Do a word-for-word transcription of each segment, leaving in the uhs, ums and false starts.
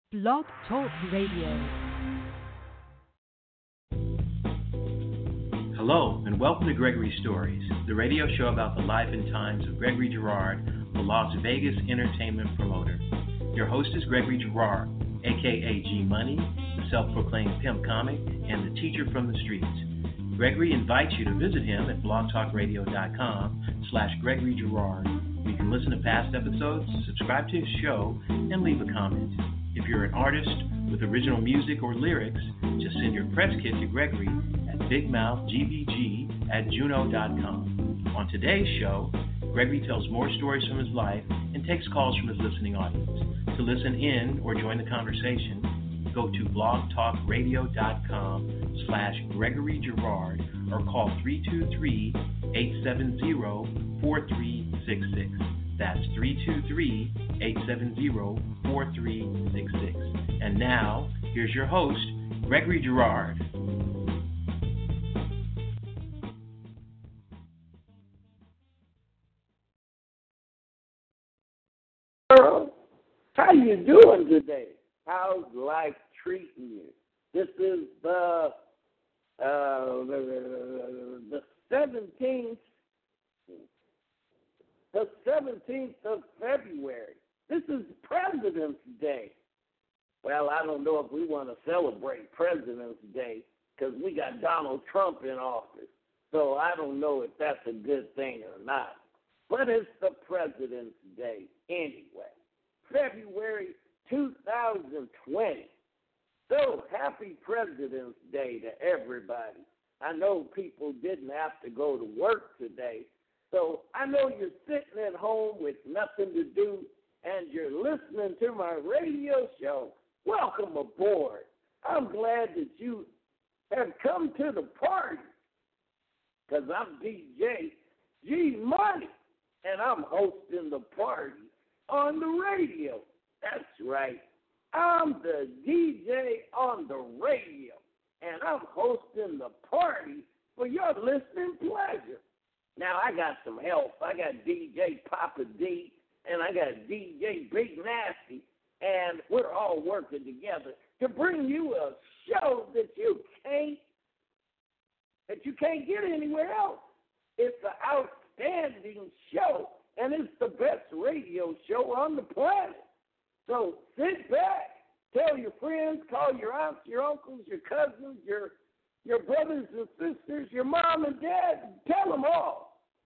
Blog Talk Radio. Hello, and welcome to Gregory Stories, the radio show about the life and times of Gregory Girard, the Las Vegas entertainment promoter. Your host is Gregory Girard, aka G Money, the self-proclaimed pimp comic, and the teacher from the streets. Gregory invites you to visit him at blogtalkradio.com slash Gregory Girard. You can listen to past episodes, subscribe to his show, and leave a comment. If you're an artist with original music or lyrics, just send your press kit to Gregory at bigmouthgbg at juno dot com. On today's show, Gregory tells more stories from his life and takes calls from his listening audience. To listen in or join the conversation, go to blogtalkradio.com slash Gregory Girard or call three two three, eight seven zero, four three six six. That's three two three, eight seven zero, four three six six. And now, here's your host, Gregory Girard. Girl, how you doing today? How's life treating you? This is the uh, the seventeenth, the seventeenth of February. This is President's Day. Well, I don't know if we want to celebrate President's Day because we got Donald Trump in office. So I don't know if that's a good thing or not. But it's the President's Day anyway. February two thousand twenty. So happy President's Day to everybody. I know people didn't have to go to work today. So I know you're sitting at home with nothing to do and you're listening to my radio show. Welcome aboard. I'm glad that you have come to the party because I'm D J G Money and I'm hosting the party on the radio. That's right. I'm the D J on the radio and I'm hosting the party for your listening pleasure. Now, I got some help. I got D J Papa D, and I got D J Big Nasty, and we're all working together to bring you a show that you can't that you can't get anywhere else. It's an outstanding show, and it's the best radio show on the planet. So sit back, tell your friends, call your aunts, your uncles, your cousins, your your brothers and sisters, your mom and dad, tell them all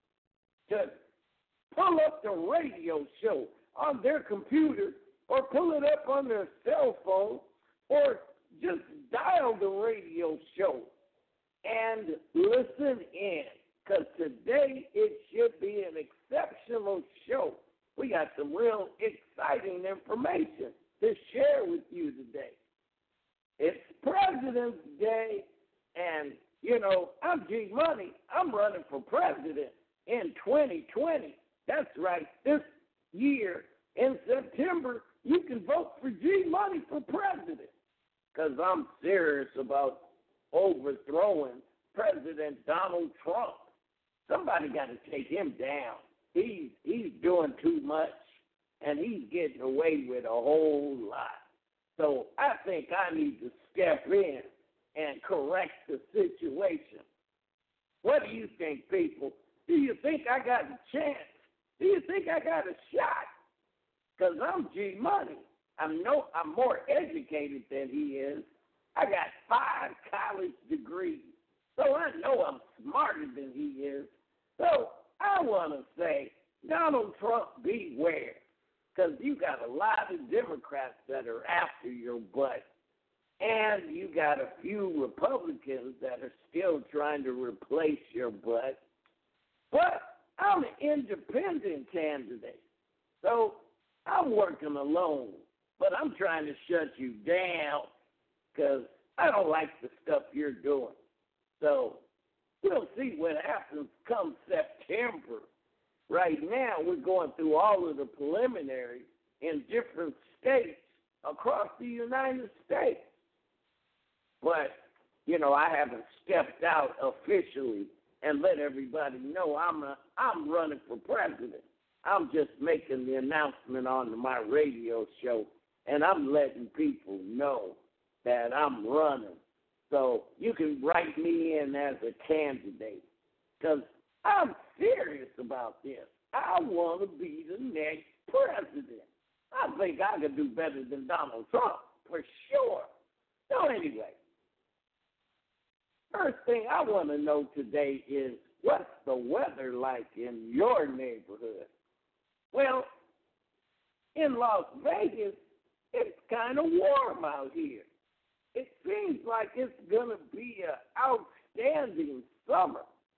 to pull up the radio show on their computer or pull it up on their cell phone or just dial the radio show and listen in because today it should be an exceptional show. We got some real exciting information to share with you today. It's President's Day, and, you know, I'm G Money. I'm running for president in twenty twenty. That's right. This year, in September, you can vote for G Money for president because I'm serious about overthrowing President Donald Trump. Somebody got to take him down. He's, he's doing too much, and he's getting away with a whole lot. So I think I need to step in and correct the situation. What do you think, people? Do you think I got a chance? Do you think I got a shot? Because I'm G Money. I'm no, I'm more educated than he is. I got five college degrees, so I know I'm smarter than he is. So I want to say, Donald Trump, beware, because you got a lot of Democrats that are after your butt. And you got a few Republicans that are still trying to replace your butt. But I'm an independent candidate. So I'm working alone. But I'm trying to shut you down because I don't like the stuff you're doing. So we'll see what happens come September. Right now, we're going through all of the preliminaries in different states across the United States. But, you know, I haven't stepped out officially and let everybody know I'm a, I'm running for president. I'm just making the announcement on my radio show and I'm letting people know that I'm running. So you can write me in as a candidate because I'm serious about this. I want to be the next president. I think I could do better than Donald Trump, for sure. So anyway, first thing I want to know today is what's the weather like in your neighborhood? Well, in Las Vegas, it's kind of warm out here. It seems like it's going to be an outstanding summer.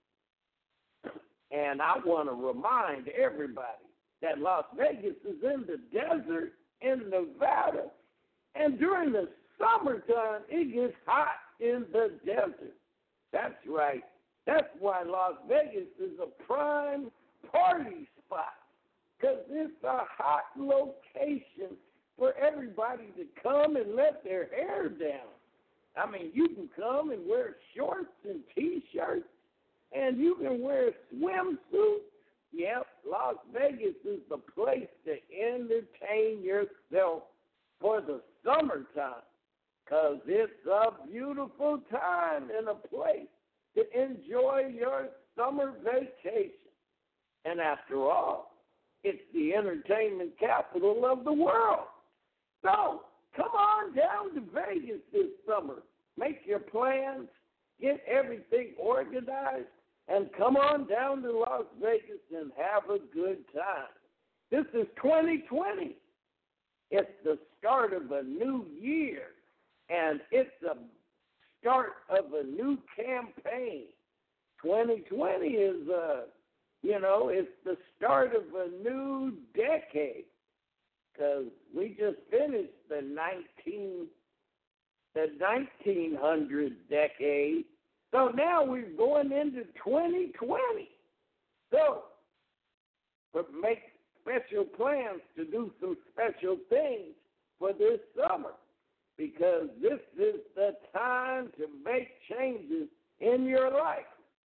And I want to remind everybody that Las Vegas is in the desert in Nevada. And during the summertime, it gets hot in the desert. That's right. That's why Las Vegas is a prime party spot, because it's a hot location for everybody to come and let their hair down. I mean, you can come and wear shorts and T-shirts, and you can wear swimsuits. Yep, Las Vegas is the place to entertain yourself for the summertime, because it's a beautiful time and a place to enjoy your summer vacation. And after all, it's the entertainment capital of the world. So come on down to Vegas this summer. Make your plans, get everything organized, and come on down to Las Vegas and have a good time. This is twenty twenty. It's the start of a new year, and it's a start of a new campaign. twenty twenty is, uh, you know, it's the start of a new decade, because we just finished the nineteen, the nineteen hundred decade. So now we're going into twenty twenty. So, but make special plans to do some special things for this summer, because this is the time to make changes in your life.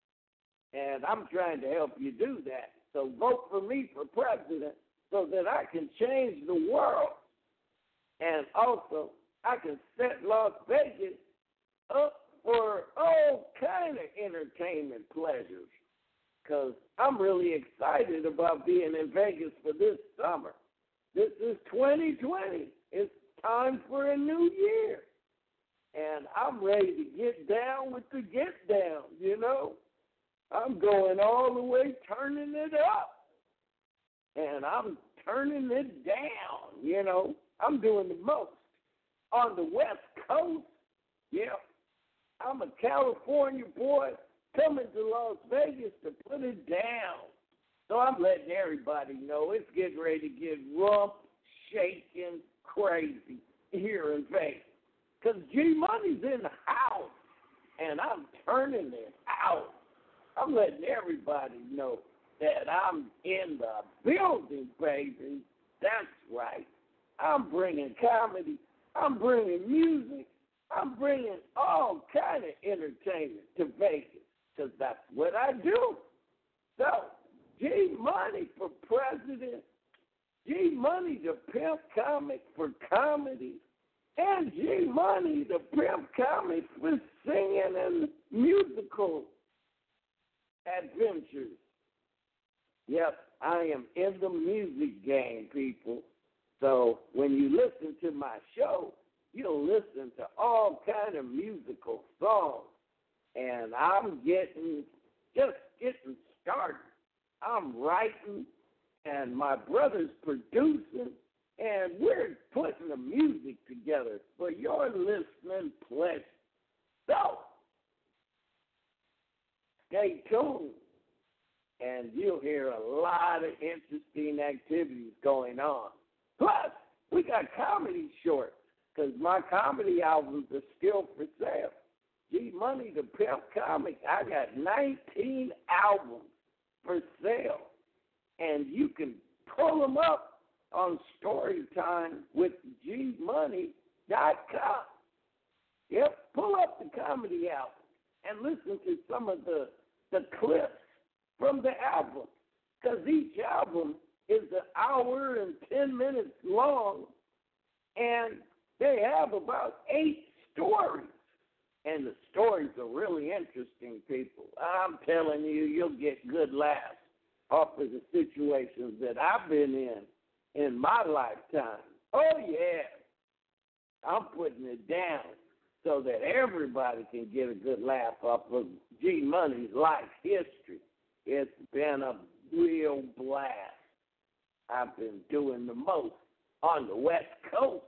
And I'm trying to help you do that. So vote for me for president so that I can change the world. And also, I can set Las Vegas up for all kind of entertainment pleasures, because I'm really excited about being in Vegas for this summer. This is twenty twenty. It's time for a new year. And I'm ready to get down with the get down, you know. I'm going all the way turning it up. And I'm turning it down, you know. I'm doing the most. On the West Coast, yeah, I'm a California boy coming to Las Vegas to put it down. So I'm letting everybody know it's getting ready to get rump, shaking, crazy here in Vegas. Because G-Money's in the house, and I'm turning it out. I'm letting everybody know that I'm in the building, baby. That's right. I'm bringing comedy. I'm bringing music. I'm bringing all kind of entertainment to Vegas, because that's what I do. So, G-Money for president, G-Money the pimp comic for comedy, and G-Money the pimp comic for singing and musical adventures. Yep, I am in the music game, people. So when you listen to my show, you'll listen to all kind of musical songs. And I'm getting, just getting started. I'm writing, and my brother's producing, and we're putting the music together for your listening pleasure. So, stay tuned, and you'll hear a lot of interesting activities going on. Plus, we got comedy shorts, because my comedy albums are still for sale. G-Money, the Pimp Comic, I got nineteen albums for sale, and you can pull them up on Storytime with G Money dot com. Yep, pull up the comedy album and listen to some of the, the clips from the album, because each album is an hour and ten minutes long, and they have about eight stories. And the stories are really interesting, people. I'm telling you, you'll get good laughs off of the situations that I've been in in my lifetime. Oh, yeah. I'm putting it down so that everybody can get a good laugh off of G Money's life history. It's been a real blast. I've been doing the most on the West Coast.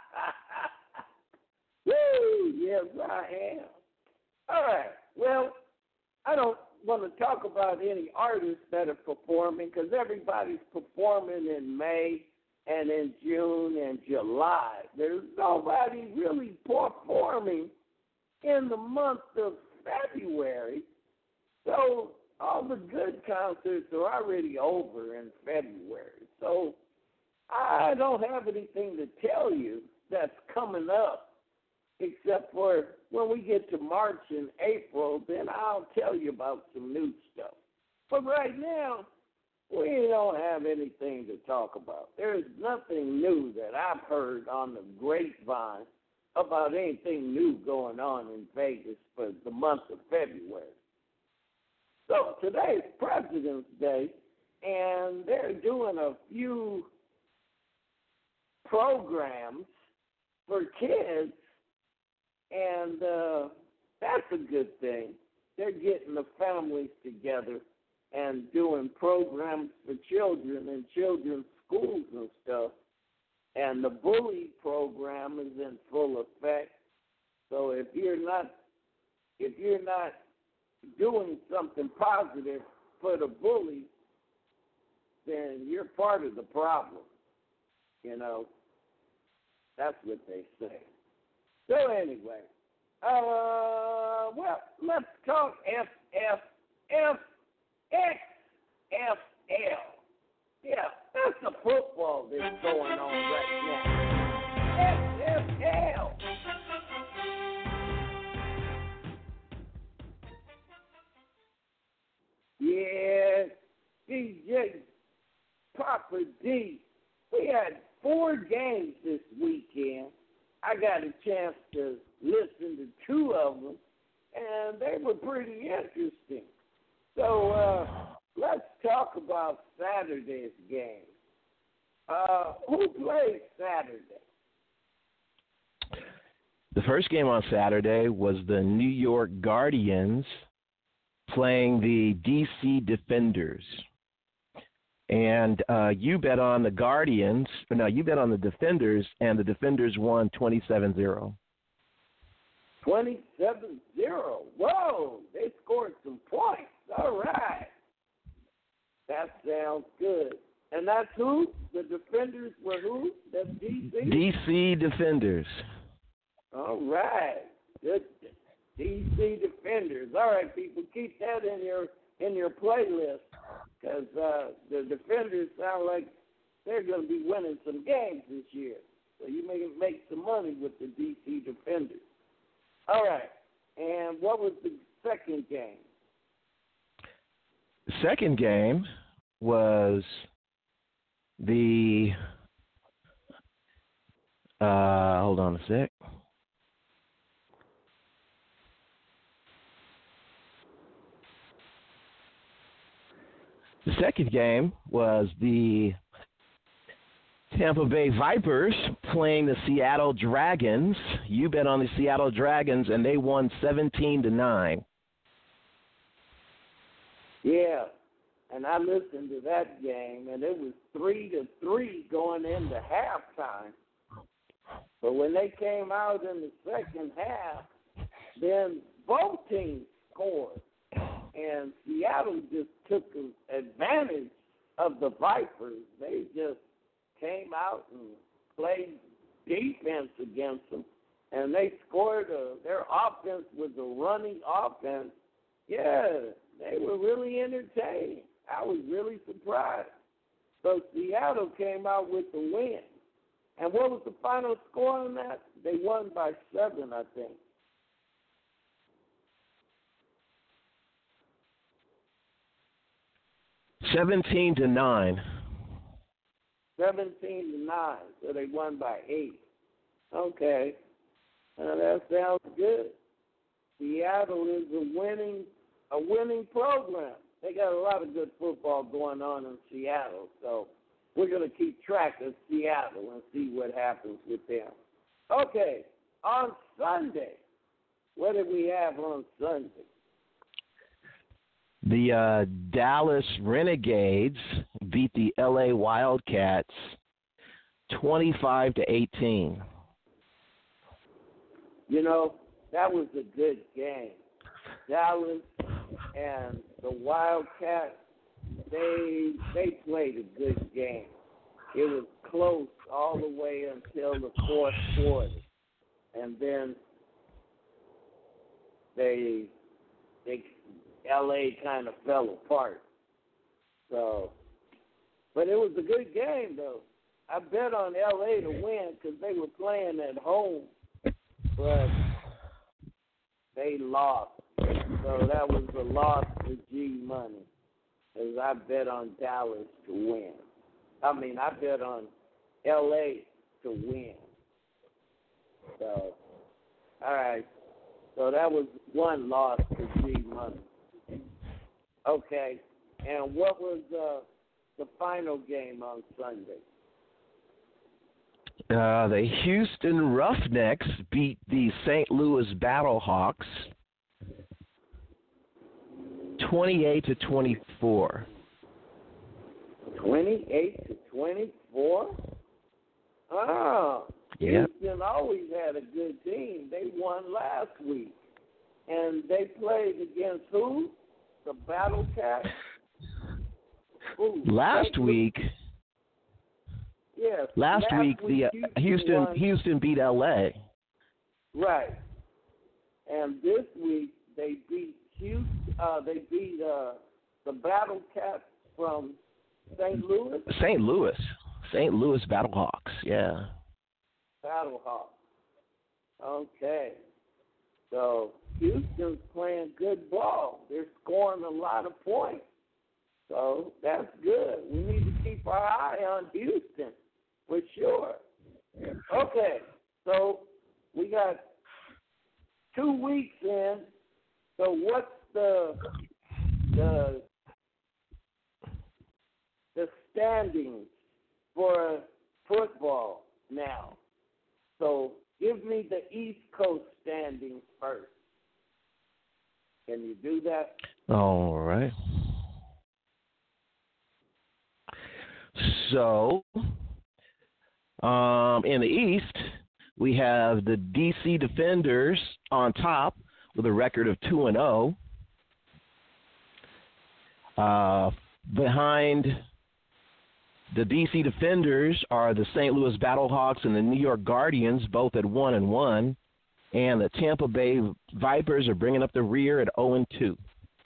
Woo! Yes, I am. All right. Well, I don't want to talk about any artists that are performing because everybody's performing in May and in June and July. There's nobody really performing in the month of February. So all the good concerts are already over in February. So I don't have anything to tell you that's coming up except for when we get to March and April, then I'll tell you about some new stuff. But right now, we don't have anything to talk about. There's nothing new that I've heard on the grapevine about anything new going on in Vegas for the month of February. So today's President's Day, and they're doing a few programs for kids, and uh, that's a good thing. They're getting the families together and doing programs for children in children's schools and stuff. And the bully program is in full effect. So if you're not if you're not doing something positive for the bullies, then you're part of the problem. You know, that's what they say. So anyway, uh, well, let's talk F F F X F L. Yeah, that's the football that's going on right now. X F L. Yeah, D J Papa D. We had four games this weekend. I got a chance to listen to two of them, and they were pretty interesting. So uh, let's talk about Saturday's game. Uh, who played Saturday? The first game on Saturday was the New York Guardians playing the D C Defenders. And uh, you bet on the Guardians, no, you bet on the Defenders, and the Defenders won twenty-seven zero. twenty-seven zero. Whoa, they scored some points. All right. That sounds good. And that's who? The Defenders were who? That's D C? D C Defenders. All right. Good. D C Defenders. All right, people, keep that in your in your playlist because uh, the Defenders sound like they're going to be winning some games this year. So you may make some money with the D C Defenders. All right. And what was the second game? The second game was the uh, hold on a sec. The second game was the Tampa Bay Vipers playing the Seattle Dragons. You bet on the Seattle Dragons, and they won seventeen to nine. Yeah, and I listened to that game, and it was three to three going into halftime. But when they came out in the second half, then both teams scored. And Seattle just took advantage of the Vipers. They just came out and played defense against them. And they scored. A, their offense was a running offense. Yeah, they were really entertaining. I was really surprised. So Seattle came out with the win. And what was the final score on that? They won by seven, I think. Seventeen to nine. Seventeen to nine, so they won by eight. Okay. Uh, that sounds good. Seattle is a winning, a winning program. They got a lot of good football going on in Seattle, so we're going to keep track of Seattle and see what happens with them. Okay, on Sunday, what did we have on Sunday? The uh, Dallas Renegades beat the L A Wildcats twenty-five to eighteen. You know, that was a good game. Dallas and the Wildcats, they they played a good game. It was close all the way until the fourth quarter, and then they they L A kind of fell apart. So, but it was a good game though. I bet on L A to win because they were playing at home, but they lost. So that was a loss for G Money, because I bet on Dallas to win. I mean, I bet on L A to win. So, all right. So that was one loss for G Money. Okay. And what was uh, the final game on Sunday? Uh, the Houston Roughnecks beat the Saint Louis Battlehawks twenty-eight to twenty-four. twenty-eight to twenty-four? Oh, yeah. Houston always had a good team. They won last week. And they played against who? The Battle Cats? Ooh, last Saint week, yes. last, last week, week the uh, Houston won. Houston beat L A. Right. And this week they beat Houston. Uh, they beat uh, the Battle Cats from Saint Louis. Saint Louis, Saint Louis Battlehawks. Yeah. Battlehawks. Okay. So Houston's playing good ball. They're scoring a lot of points. So that's good. We need to keep our eye on Houston for sure. Okay. So we got two weeks in. So what's the the the standings for football now? So give me the East Coast standings first. Can you do that? All right. So, um, in the East, we have the D C Defenders on top with a record of two and zero. Uh, behind the D C Defenders are the Saint Louis Battlehawks and the New York Guardians, both at one and one, and the Tampa Bay Vipers are bringing up the rear at zero and two.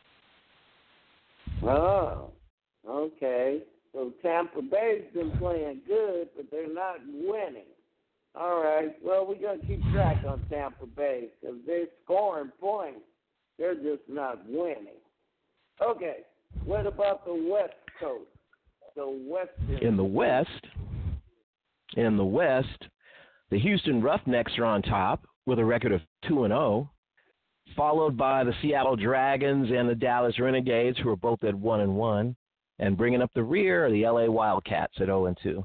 Oh, okay. So Tampa Bay's been playing good, but they're not winning. All right. Well, we're going to keep track on Tampa Bay because they're scoring points. They're just not winning. Okay. What about the West Coast? The Western. In the West, in the West, the Houston Roughnecks are on top with a record of two and zero, followed by the Seattle Dragons and the Dallas Renegades, who are both at one and one. And bringing up the rear are the L A Wildcats at zero and two.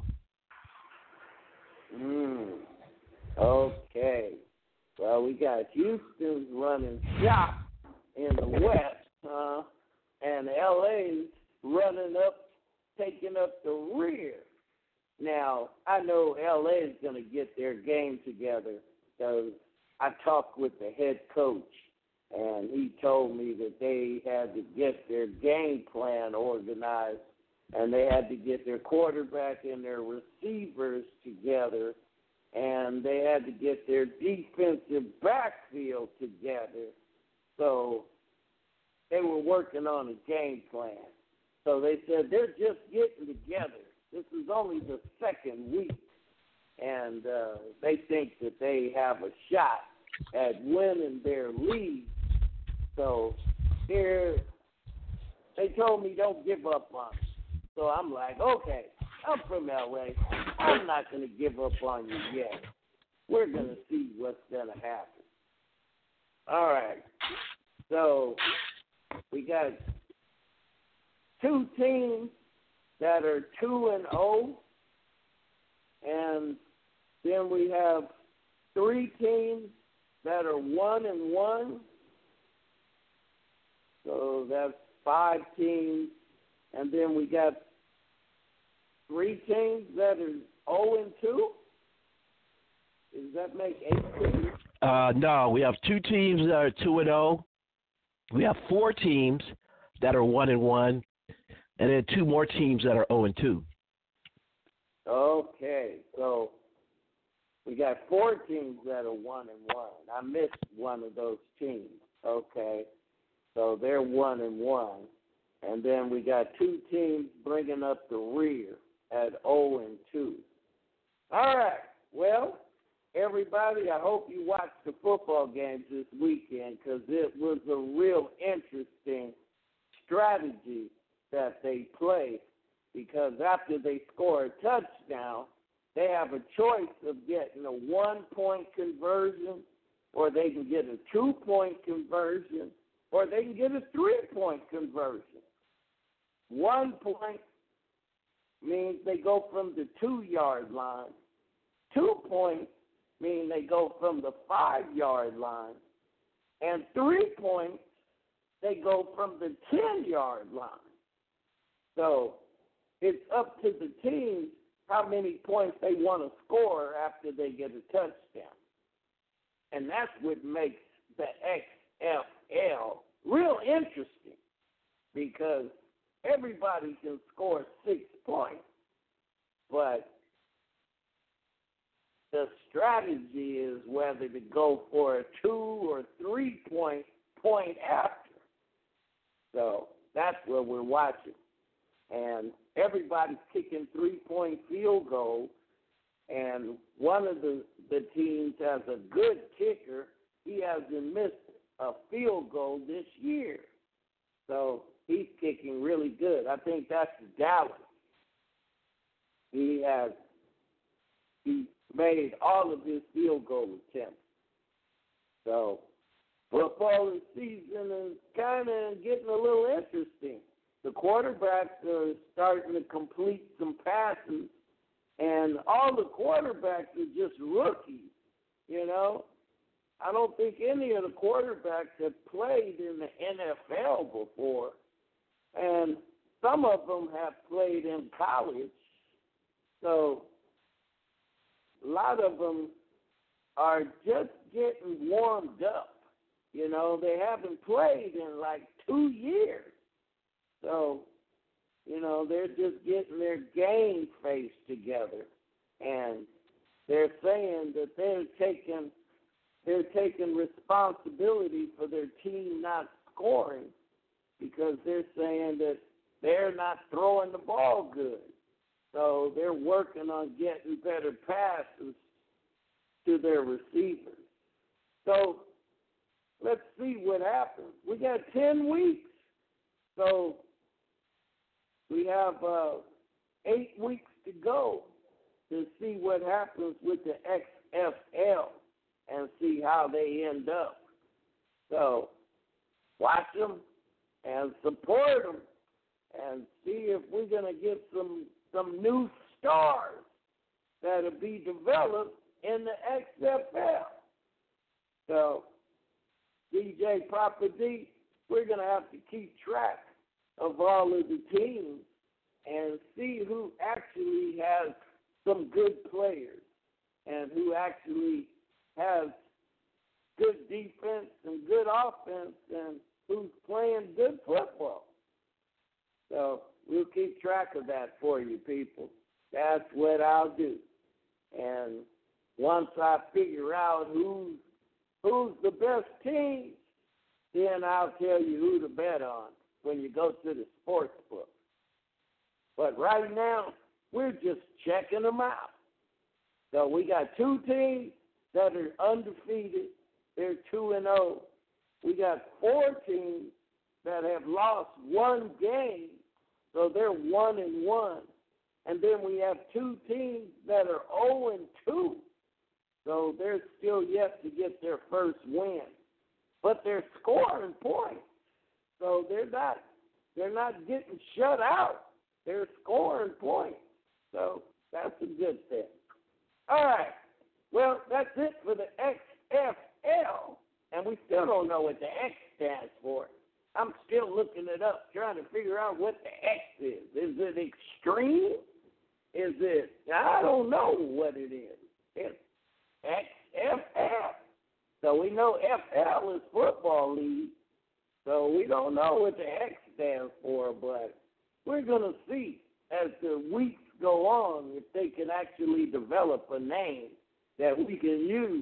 Mm. Okay. Well, we got Houston's running shop in the West, uh, and L A's running up, taking up the rear. Now, I know L A is going to get their game together because I talked with the head coach, and he told me that they had to get their game plan organized, and they had to get their quarterback and their receivers together, and they had to get their defensive backfield together. So they were working on a game plan. So they said they're just getting together. This is only the second week, and uh, they think that they have a shot at winning their league. So they're, they told me don't give up on it. So I'm like, okay, I'm from L A. I'm not going to give up on you yet. we're going to see what's going to happen. All right. So we got two teams that are two and oh, and then we have three teams that are one and one. So that's five teams, and then we got three teams that are oh and two. Does that make eight teams? Uh, no, we have two teams that are two and oh. We have four teams that are one and one, and then two more teams that are zero and two. Okay, so we got four teams that are one and one. I missed one of those teams. Okay, so they're one and one, and then we got two teams bringing up the rear at zero and two. All right, well, everybody, I hope you watched the football games this weekend because it was a real interesting strategy that they played, because after they score a touchdown, they have a choice of getting a one-point conversion, or they can get a two-point conversion, or they can get a three-point conversion. One point means they go from the two-yard line. Two points mean they go from the five-yard line. And three points, they go from the ten-yard line. So it's up to the team how many points they want to score after they get a touchdown. And that's what makes the X F L real interesting, because everybody can score six points, but the strategy is whether to go for a two or three point point after. So that's what we're watching. And everybody's kicking three-point field goals, and one of the, the teams has a good kicker. He hasn't missed a field goal this year. So he's kicking really good. I think that's Dallas. He has he made all of his field goal attempts. So football season is kind of getting a little interesting. The quarterbacks are starting to complete some passes, and all the quarterbacks are just rookies, you know. I don't think any of the quarterbacks have played in the N F L before, and some of them have played in college. So a lot of them are just getting warmed up. You know, they haven't played in like two years. So, you know, they're just getting their game face together. And they're saying that they're taking they're taking responsibility for their team not scoring, because they're saying that they're not throwing the ball good. So they're working on getting better passes to their receivers. So let's see what happens. We got ten weeks. So we have uh, eight weeks to go to see what happens with the X F L and see how they end up. So watch them and support them and see if we're going to get some some new stars that'll be developed in the X F L. So, D J Papa D, we're going to have to keep track of all of the teams and see who actually has some good players and who actually has good defense and good offense and who's playing good football. So we'll keep track of that for you people. That's what I'll do. And once I figure out who's, who's the best team, then I'll tell you who to bet on when you go to the sports book. But right now, we're just checking them out. So we got two teams that are undefeated. They're two and oh. We got four teams that have lost one game, so they're one and one. And then we have two teams that are oh and two. So they're still yet to get their first win. But they're scoring points. So they're not they're not getting shut out. They're scoring points. So that's a good thing. All right. Well, that's it for the X F L. And we still don't know what the X stands for. I'm still looking it up, trying to figure out what the X is. Is it extreme? Is it, I don't know what it is. It's X F L. So we know F L is football league. So we don't know what the X stands for, but we're going to see as the weeks go on if they can actually develop a name that we can use.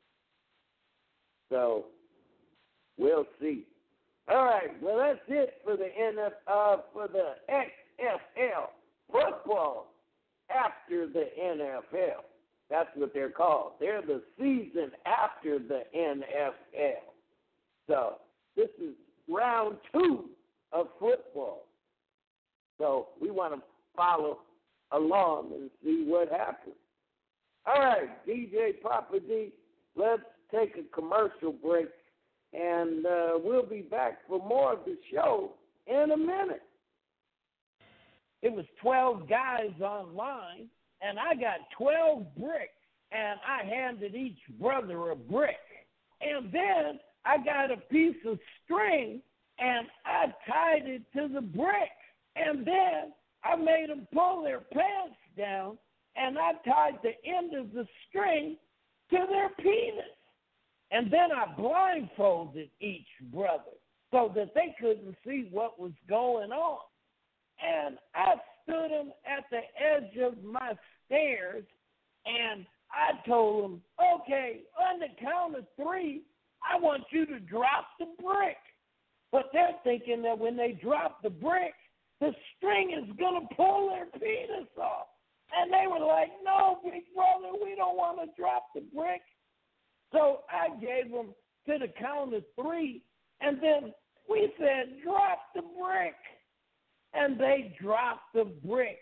So we'll see. All right, well, that's it for the N F L, uh, for the X F L, football after the N F L. That's what they're called. They're the season after the N F L. So this is round two of football. So we want to follow along and see what happens. All right, D J Papa D, let's take a commercial break. And uh, we'll be back for more of the show in a minute. It was twelve guys online, and I got twelve bricks, and I handed each brother a brick. And then I got a piece of string, and I tied it to the brick. And then I made them pull their pants down, and I tied the end of the string to their penis. And then I blindfolded each brother so that they couldn't see what was going on. And I stood them at the edge of my stairs, and I told them, okay, on the count of three, I want you to drop the brick. But they're thinking that when they drop the brick, the string is going to pull their penis off. And they were like, no, big brother, we don't want to drop the brick. So I gave them to the count of three, and then we said, drop the brick. And they dropped the brick.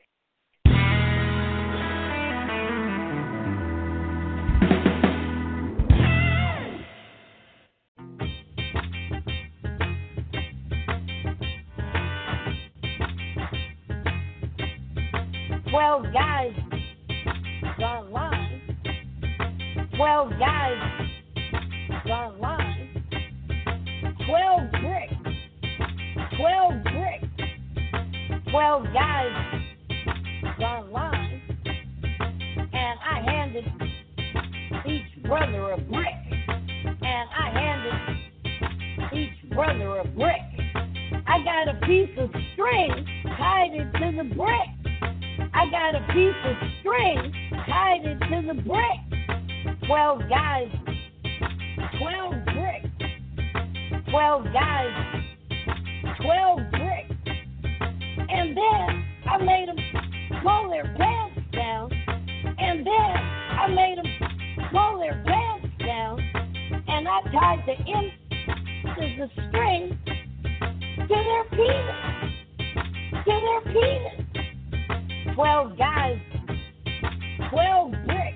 Twelve guys online. Twelve guys online. Twelve bricks. Twelve bricks. Twelve guys online. And I handed each brother a brick. And I handed each brother a brick. I got a piece of string, tied it to the brick. I got a piece of string, tied it to the brick. Twelve guys, twelve bricks. Twelve guys, twelve bricks. And then I made them pull their pants down. And then I made them pull their pants down. And I tied the end of the string to their penis. To their penis. Twelve guys, twelve bricks.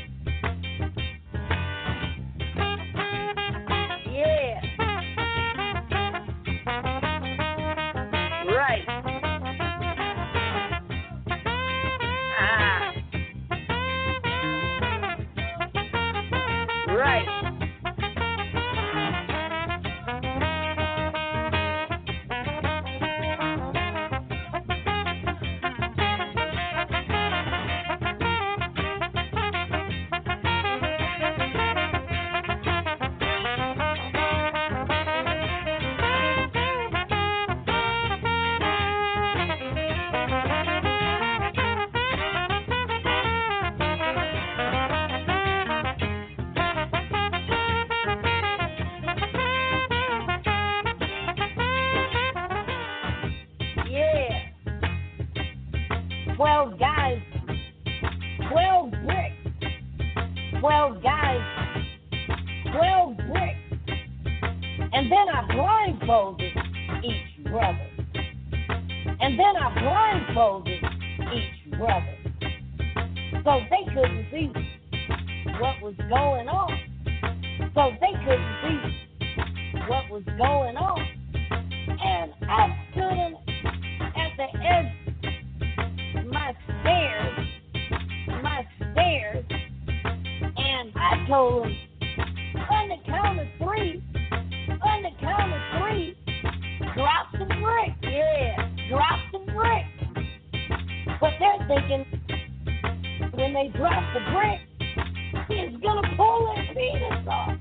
Yeah. Right. Ah. Right. Twelve guys, twelve bricks. Twelve guys, twelve bricks. And then I blindfolded each brother. And then I blindfolded each brother. So they couldn't see what was going on. So they couldn't see what was going on. And I stood at the edge of my stairs, my stairs, and I told them, on the count of three, on the count of three, drop the brick, yeah, drop the brick. But they're thinking, when they drop the brick, it's gonna pull their penis off.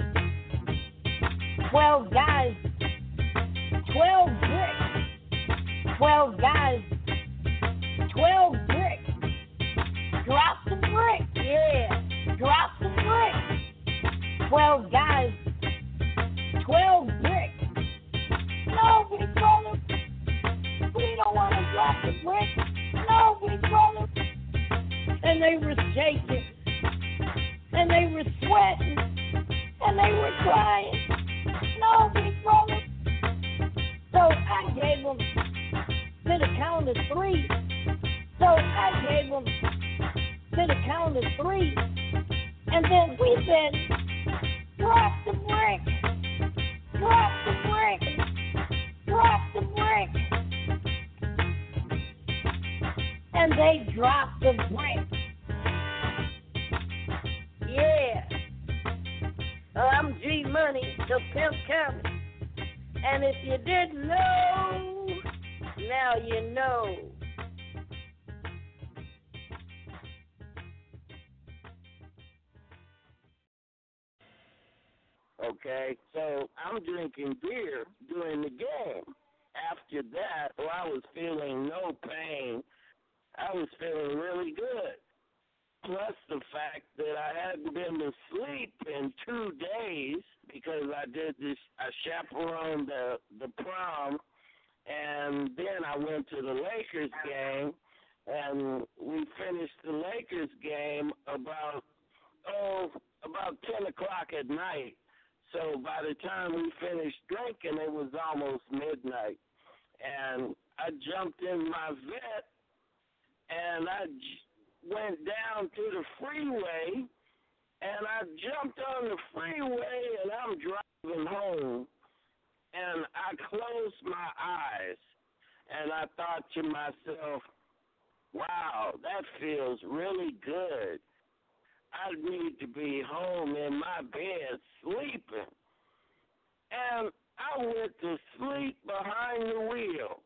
Twelve guys, twelve bricks, twelve guys, twelve bricks. Drop the brick, yeah, drop the brick. Twelve guys, twelve bricks. No, big brother, we don't want to drop the brick. No, big brother. And they were shaking, and they were sweating, and they were crying. No, big brother. So I gave them to the count of three. So I gave them to the count of three. And then we said, drop the brick. Drop the brick. Drop the brick. And they dropped the brick. Yeah. Uh, I'm G Money, the Pimp County. And if you didn't know, now you know. Okay, so I'm drinking beer during the game. After that, well, I was feeling no pain. I was feeling really good. Plus the fact that I hadn't been to sleep in two days because I did this, I chaperoned the, the prom, and then I went to the Lakers game, and we finished the Lakers game about, oh, about ten o'clock at night. So by the time we finished drinking, it was almost midnight. And I jumped in my vet, and I went down to the freeway, and I jumped on the freeway, and I'm driving home, and I closed my eyes, and I thought to myself, wow, that feels really good. I need to be home in my bed sleeping. And I went to sleep behind the wheel.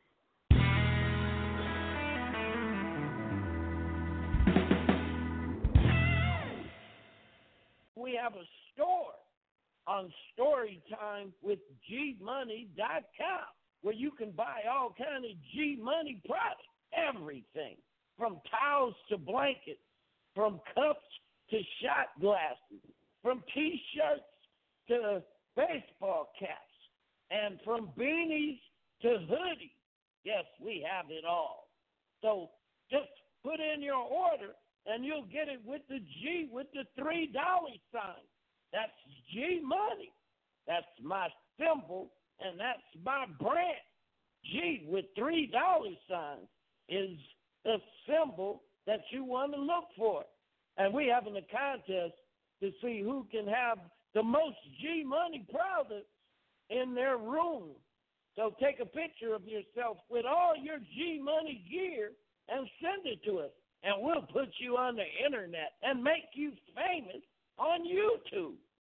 We have a store on Storytime with G Money dot com where you can buy all kind of G Money products, everything from towels to blankets, from cups to shot glasses, from T-shirts to baseball caps, and from beanies to hoodies. Yes, we have it all. So just put in your order, and you'll get it with the G with the three dollar sign. That's G Money. That's my symbol, and that's my brand. G with three dollar signs is a symbol that you want to look for. And we're having a contest to see who can have the most G Money products in their room. So take a picture of yourself with all your G Money gear and send it to us. And we'll put you on the internet and make you famous on YouTube.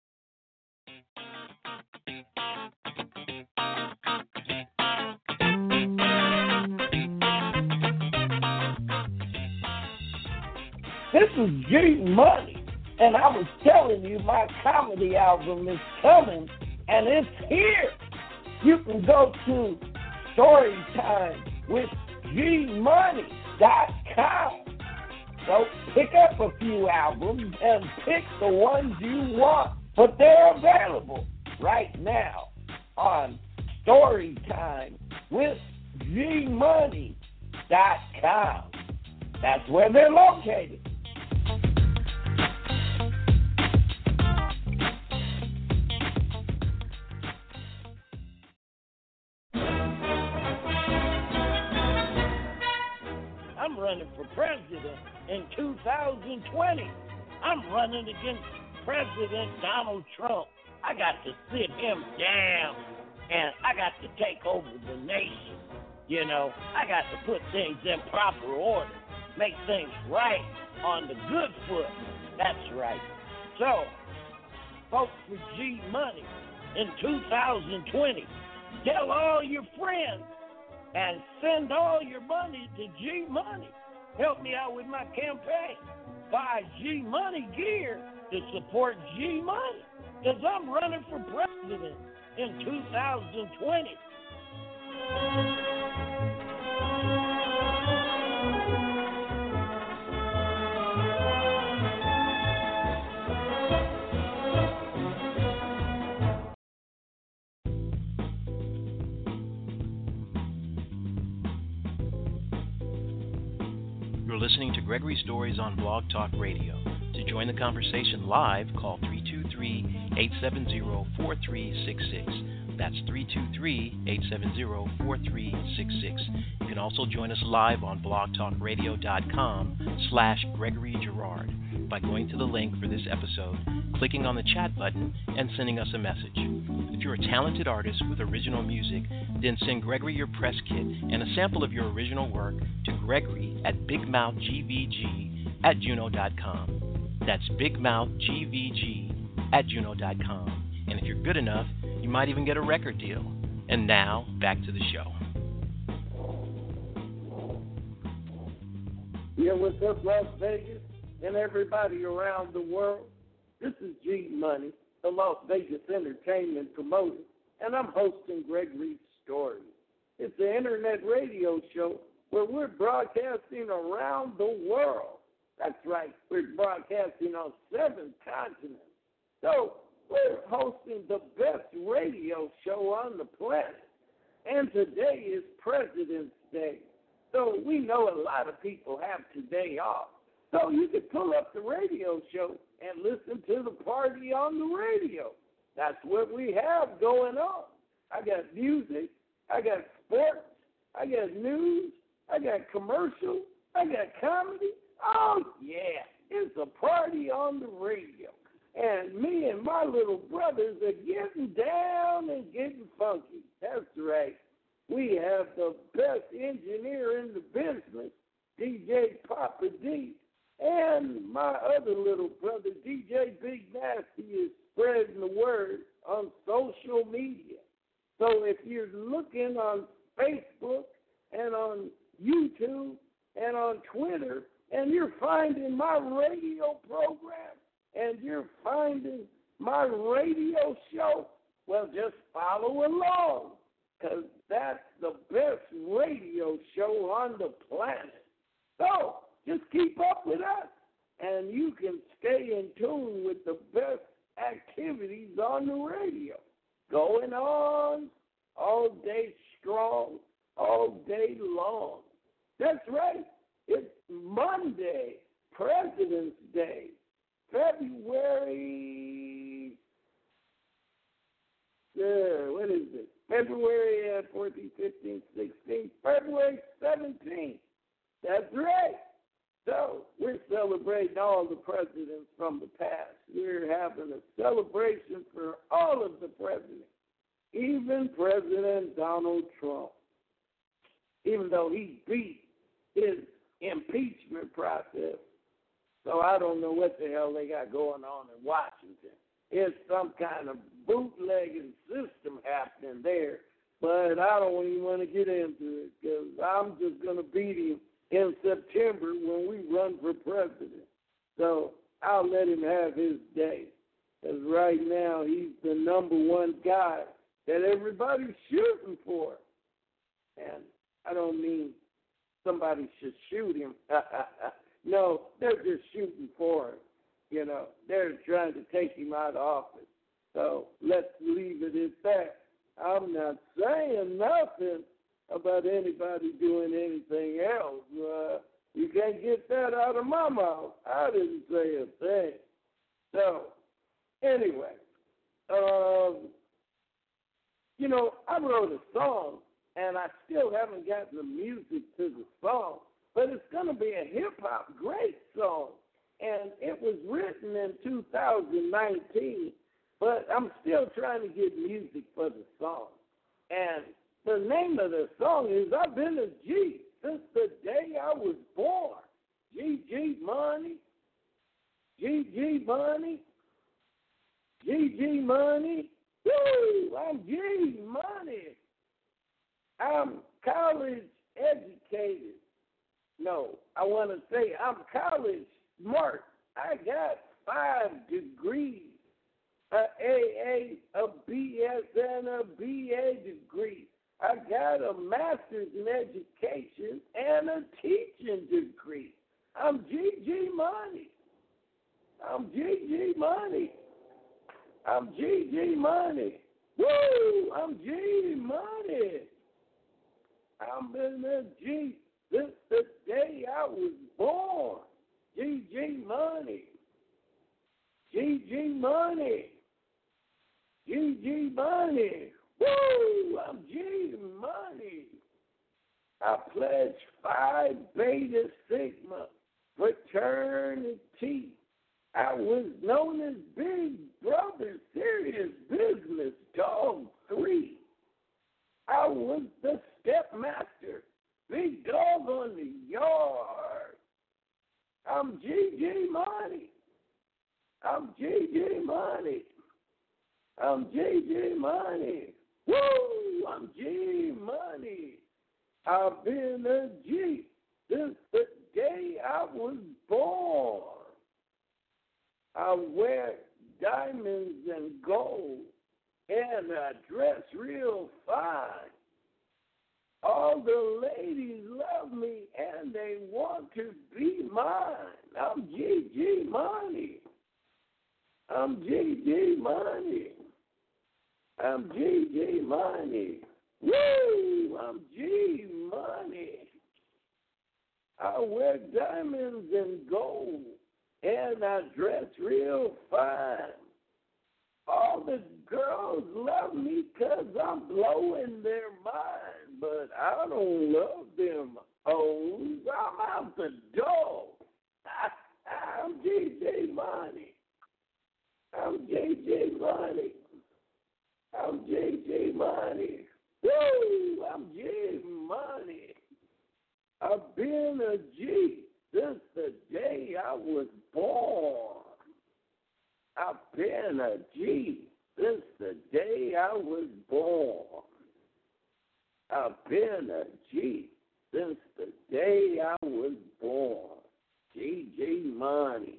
This is G Money, and I was telling you my comedy album is coming, and it's here. You can go to Storytime with G Money dot com. So pick up a few albums and pick the ones you want, but they're available right now on Storytime with G Money dot com. That's where they're located. I'm running for president in two thousand twenty, I'm running against President Donald Trump. I got to sit him down, and I got to take over the nation. You know, I got to put things in proper order, make things right on the good foot. That's right. So, vote for G Money in two thousand twenty. Tell all your friends and send all your money to G Money. Help me out with my campaign. Buy G Money gear to support G Money, because I'm running for president in two thousand twenty. You're listening to Gregory Stories on Blog Talk Radio. To join the conversation live, call three two three, eight seven zero, four three six six. That's three two three, eight seven zero, four three six six. You can also join us live on blogtalkradio.com slash Gregory Girard by going to the link for this episode, clicking on the chat button, and sending us a message. If you're a talented artist with original music, then send Gregory your press kit and a sample of your original work to Gregory at bigmouthgvg at juno dot com. That's bigmouthgvg at juno dot com. And if you're good enough, you might even get a record deal. And now, back to the show. Yeah, what's up, Las Vegas, and everybody around the world? This is G Money, the Las Vegas entertainment promoter, and I'm hosting Gregory Stories. It's an internet radio show where we're broadcasting around the world. That's right, we're broadcasting on seven continents. So we're hosting the best radio show on the planet. And today is President's Day. So we know a lot of people have today off. So you can pull up the radio show and listen to the party on the radio. That's what we have going on. I got music, I got sports, I got news, I got commercials, I got comedy. Oh, yeah, it's a party on the radio. And me and my little brothers are getting down and getting funky. That's right. We have the best engineer in the business, D J Papa D, and my other little brother, D J Big Nasty, is spreading the word on social media. So if you're looking on Facebook and on YouTube and on Twitter, and you're finding my radio program, and you're finding my radio show, well, just follow along, because that's the best radio show on the planet. So just keep up with us, and you can stay in tune with the best activities on the radio, going on all day strong, all day long. That's right. It's Monday, President's Day, February, uh, what is it? February uh, fourteenth, fifteenth, sixteenth, February seventeenth. That's right. So we're celebrating all the presidents from the past. We're having a celebration for all of the presidents, even President Donald Trump, even though he beat his impeachment process. So I don't know what the hell they got going on in Washington. It's some kind of bootlegging system happening there, but I don't even want to get into it because I'm just going to beat him in September when we run for president. So I'll let him have his day, because right now he's the number one guy that everybody's shooting for. And I don't mean somebody should shoot him. No, they're just shooting for him. You know, they're trying to take him out of office. So let's leave it at that. I'm not saying nothing about anybody doing anything else. Uh, you can't get that out of my mouth. I didn't say a thing. So, anyway, um, you know, I wrote a song, and I still haven't gotten the music to the song, but it's going to be a hip-hop great song. and it was written in two thousand nineteen, but I'm still trying to get music for the song. And the name of the song is I've Been a G since the day I was born. G G Money, G G Money, G G Money. Woo! I'm G Money. I'm college educated. No, I want to say I'm college smart. I got five degrees, a A A, a B S, and a B A degree. I got a master's in education and a teaching degree. I'm G G Money. I'm G G Money. I'm G G Money. Woo! I'm G Money. I'm in the G since the day I was born. G G Money. G G Money. G G Money. Woo! I'm G Money. I pledge Phi Beta Sigma fraternity. I was known as Big Brother Serious Business Dog three. I was the stepmaster, big dog on the yard. I'm G G Money. I'm G G Money. I'm G G Money. Woo! I'm G Money. I've been a G since the day I was born. I wear diamonds and gold, and I dress real fine. All the ladies love me, and they want to be mine. I'm G G Money. I'm G G Money. I'm G G Money. Woo! I'm G Money. I wear diamonds and gold, and I dress real fine. All the girls love me 'cause I'm blowing their mind, but I don't love them hoes. I'm out the door. I'm G G Money. I'm G G Money. I'm G G Money. Woo! I'm G Money. I've been a G since the day I was born. I've been a G since the day I was born. I've been a G since the day I was born. G G Money.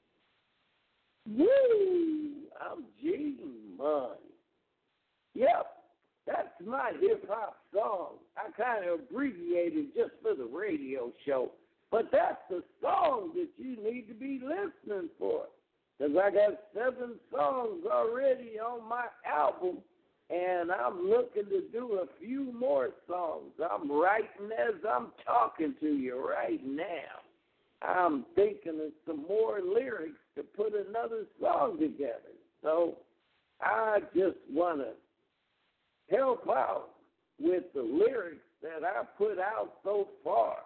Woo! I'm G Money. Yep, that's my hip-hop song. I kind of abbreviated just for the radio show, but that's the song that you need to be listening for, because I got seven songs already on my album, and I'm looking to do a few more songs. I'm writing as I'm talking to you right now. I'm thinking of some more lyrics to put another song together. So I just want to help out with the lyrics that I put out so far.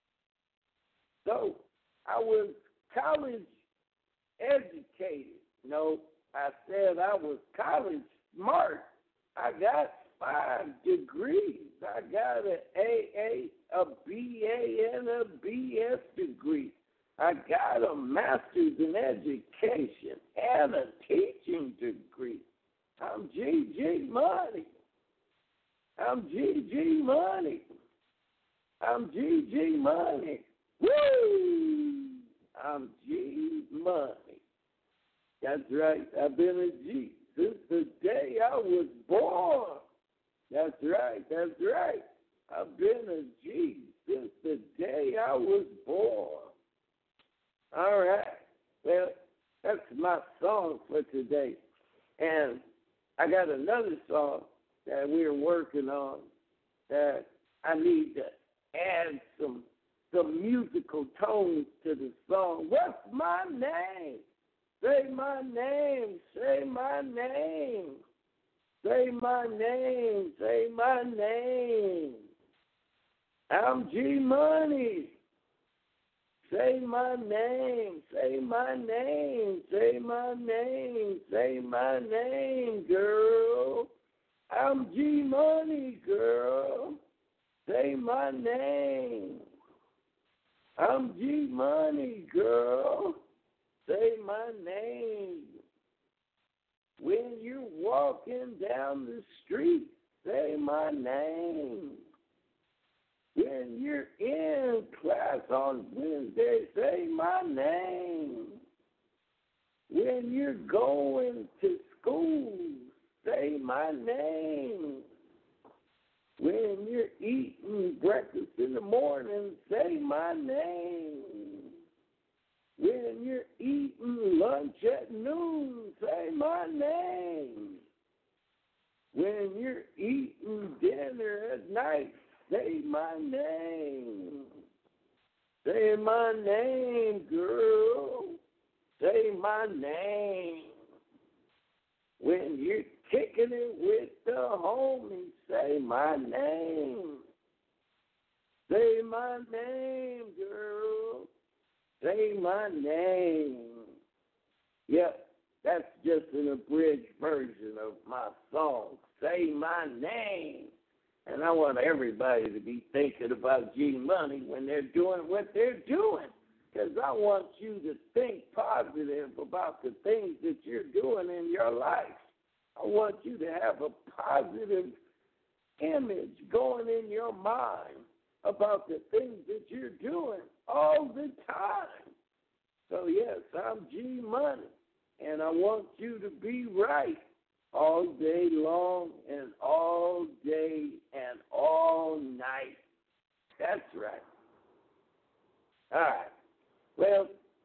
So I was college educated. No, I said I was college smart. I got five degrees. I got an A A, a B A, and a B S degree. I got a master's in education and a teaching degree. I'm G G Money. I'm G G Money. I'm G G Money. Woo! I'm G Money. That's right. I've been a G since the day I was born. That's right. That's right. I've been a G since the day I was born. All right. Well, that's my song for today. And I got another song that we're working on that I need to add some some musical tones to the song. What's my name? Say my name. Say my name. Say my name. Say my name. I'm G Money. Say my name, say my name, say my name, say my name, girl. I'm G Money, girl. Say my name. I'm G Money, girl. Say my name. When you're walking down the street, say my name. When you're in class on Wednesday, say my name. When you're going to school, say my name. When you're eating breakfast in the morning, say my name. When you're eating lunch at noon, say my name. When you're eating dinner at night, say my name. Say my name, girl. Say my name. When you're kicking it with the homies, say my name. Say my name, girl. Say my name. Yep, that's just an abridged version of my song, Say My Name. And I want everybody to be thinking about G Money when they're doing what they're doing, because I want you to think positive about the things that you're doing in your life. I want you to have a positive image going in your mind about the things that you're doing all the time. So, yes, I'm G Money, and I want you to be right all day long and all day and all night. That's right. All right. Well,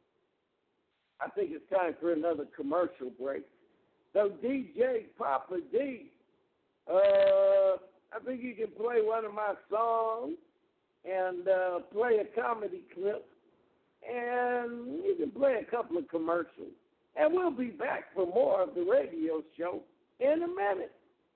I think it's time for another commercial break. So, D J Papa D, uh, I think you can play one of my songs and uh, play a comedy clip, and you can play a couple of commercials. And we'll be back for more of the radio show in a minute.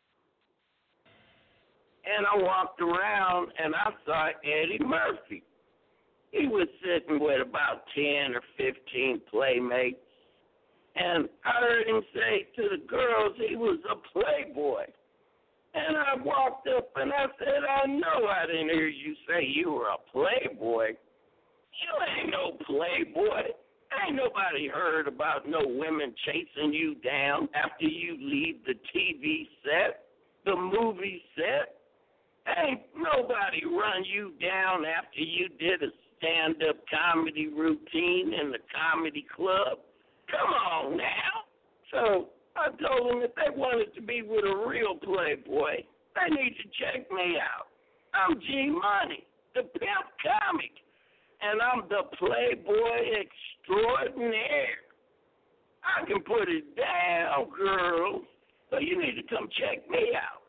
And I walked around, and I saw Eddie Murphy. He was sitting with about ten or fifteen playmates, and I heard him say to the girls he was a playboy. And I walked up and I said, I know I didn't hear you say you were a playboy. You ain't no playboy. Ain't nobody heard about no women chasing you down after you leave the T V set, the movie set. Ain't nobody run you down after you did a stand-up comedy routine in the comedy club. Come on now. So I told them if they wanted to be with a real playboy, they need to check me out. I'm G Money, the pimp comic, and I'm the playboy extraordinaire. I can put it down, girl, so you need to come check me out.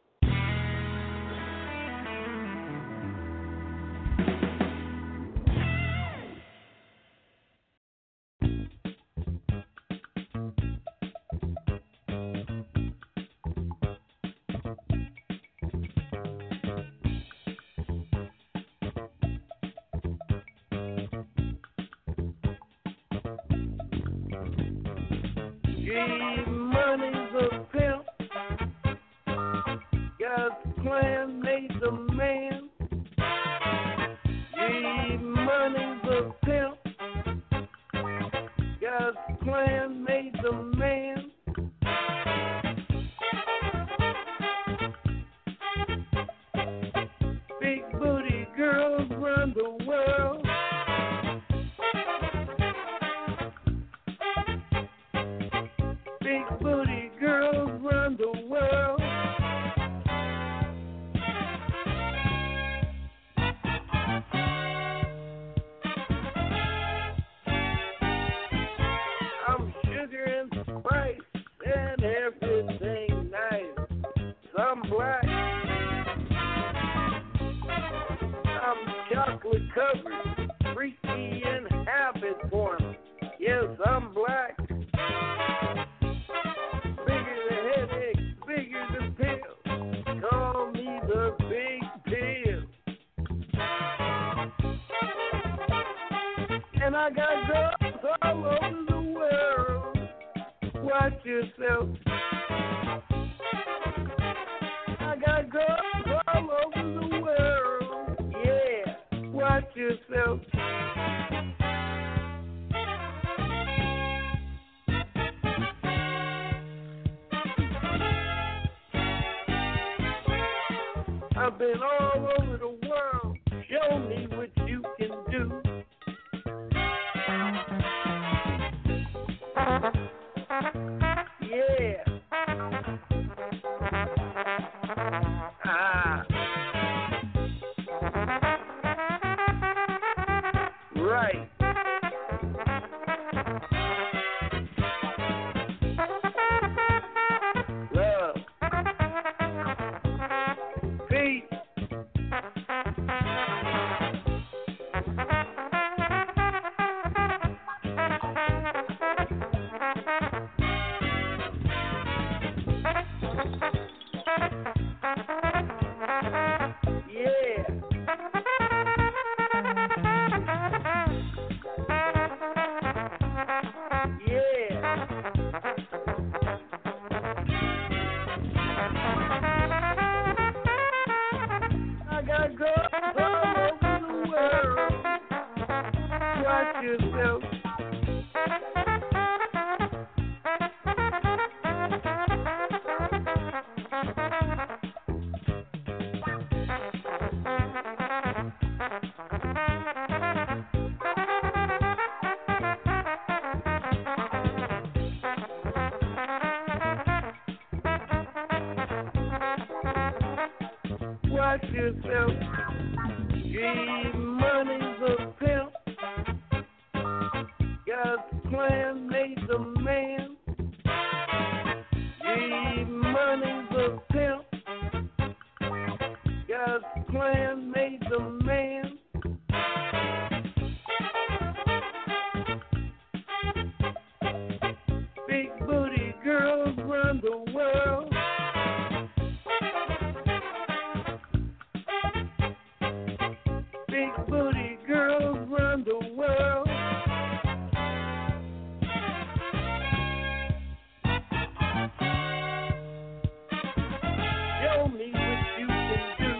G-Money's a pimp, God's plan made the man. G-Money's a pimp, God's plan made the man. Big booty girls run the world. Big booty girls run the world. I'm sugar and spice and everything nice. I'm black. I'm chocolate covered, freaky and habit forming. Yes, I'm black. Bigger the headache, bigger I got girls all over the world. Watch yourself. I got girls all over the world. Yeah, watch yourself. I've been all over the world. Show me what you can do. Yeah. Ah. Right. Love. Peace. Yourself. Watch yourself. G Money's a pimp. God's plan made the man. G Money's a pimp. God's plan made the man. Big booty girls run the world. Big booty girls run the world. Show me what you can do.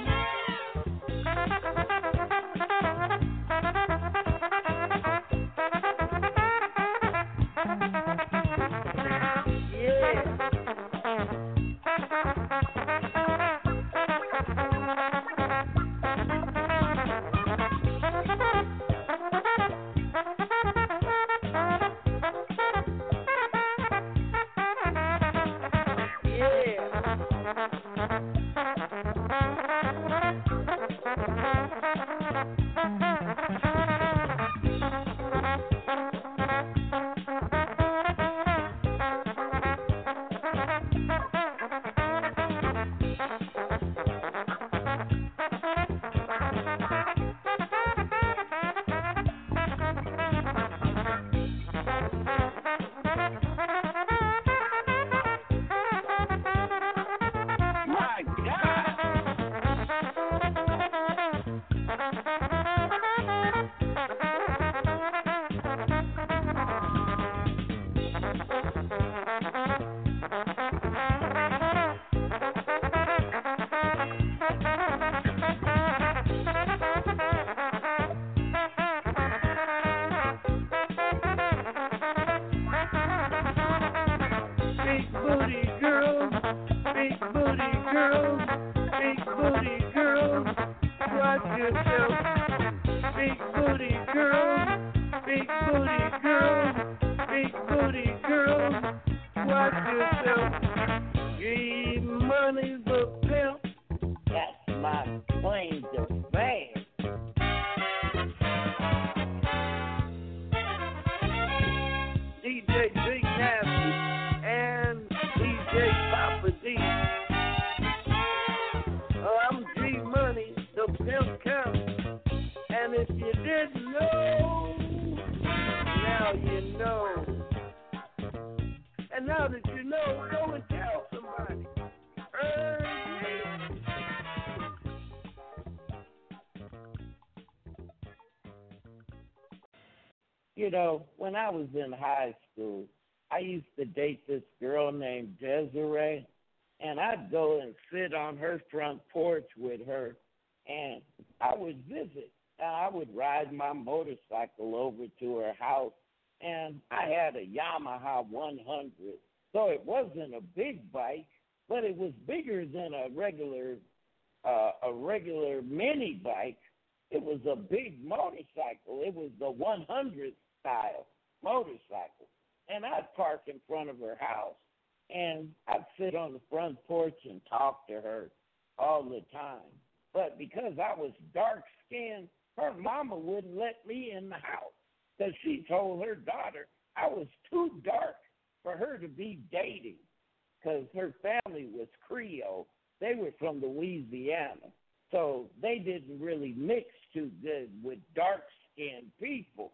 You know, when I was in high school, I used to date this girl named Desiree, and I'd go and sit on her front porch with her, and I would visit. I would ride my motorcycle over to her house, and I had a Yamaha one hundred. So it wasn't a big bike, but it was bigger than a regular uh, a regular mini bike. It was a big motorcycle. It was the one hundred style motorcycle. And I'd park in front of her house, and I'd sit on the front porch and talk to her all the time. But because I was dark-skinned, her mama wouldn't let me in the house because she told her daughter I was too dark for her to be dating because her family was Creole. They were from Louisiana, so they didn't really mix too good with dark-skinned people.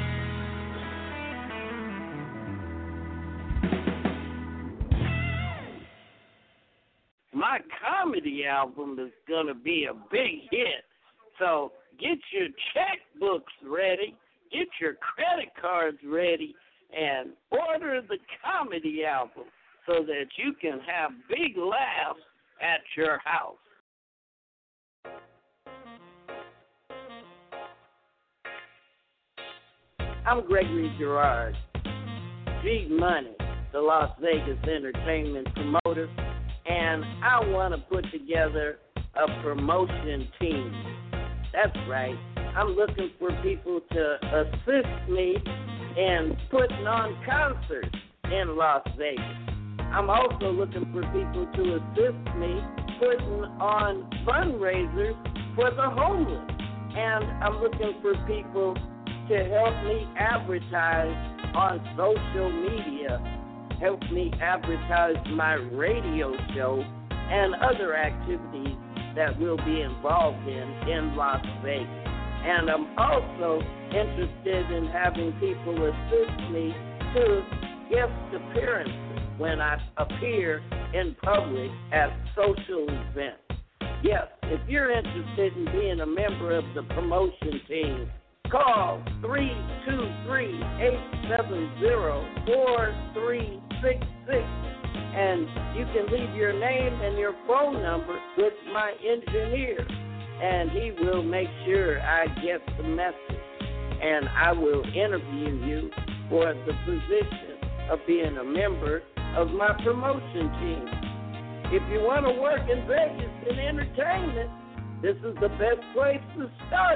My comedy album is going to be a big hit, so get your checkbooks ready, get your credit cards ready, and order the comedy album so that you can have big laughs at your house. I'm Gregory Girard, G Money, the Las Vegas entertainment promoter, and I want to put together a promotion team. That's right. I'm looking for people to assist me in putting on concerts in Las Vegas. I'm also looking for people to assist me putting on fundraisers for the homeless. And I'm looking for people to help me advertise on social media, help me advertise my radio show and other activities that we'll be involved in in Las Vegas. And I'm also interested in having people assist me to guest appearances when I appear in public at social events. Yes, if you're interested in being a member of the promotion team, call three two three, eight seven zero, four three six six, and you can leave your name and your phone number with my engineer, and he will make sure I get the message, and I will interview you for the position of being a member of my promotion team. If you want to work in Vegas in entertainment, this is the best place to start.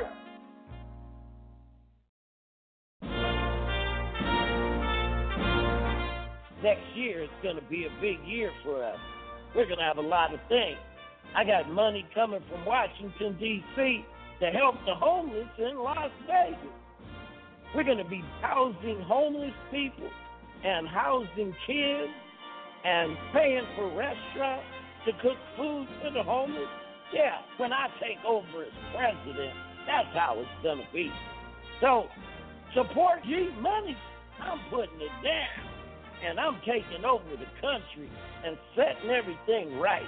Next year is going to be a big year for us. We're going to have a lot of things. I got money coming from Washington, D C to help the homeless in Las Vegas. We're going to be housing homeless people and housing kids and paying for restaurants to cook food for the homeless. Yeah, when I take over as president, that's how it's going to be. So, support G Money. I'm putting it down. And I'm taking over the country and setting everything right.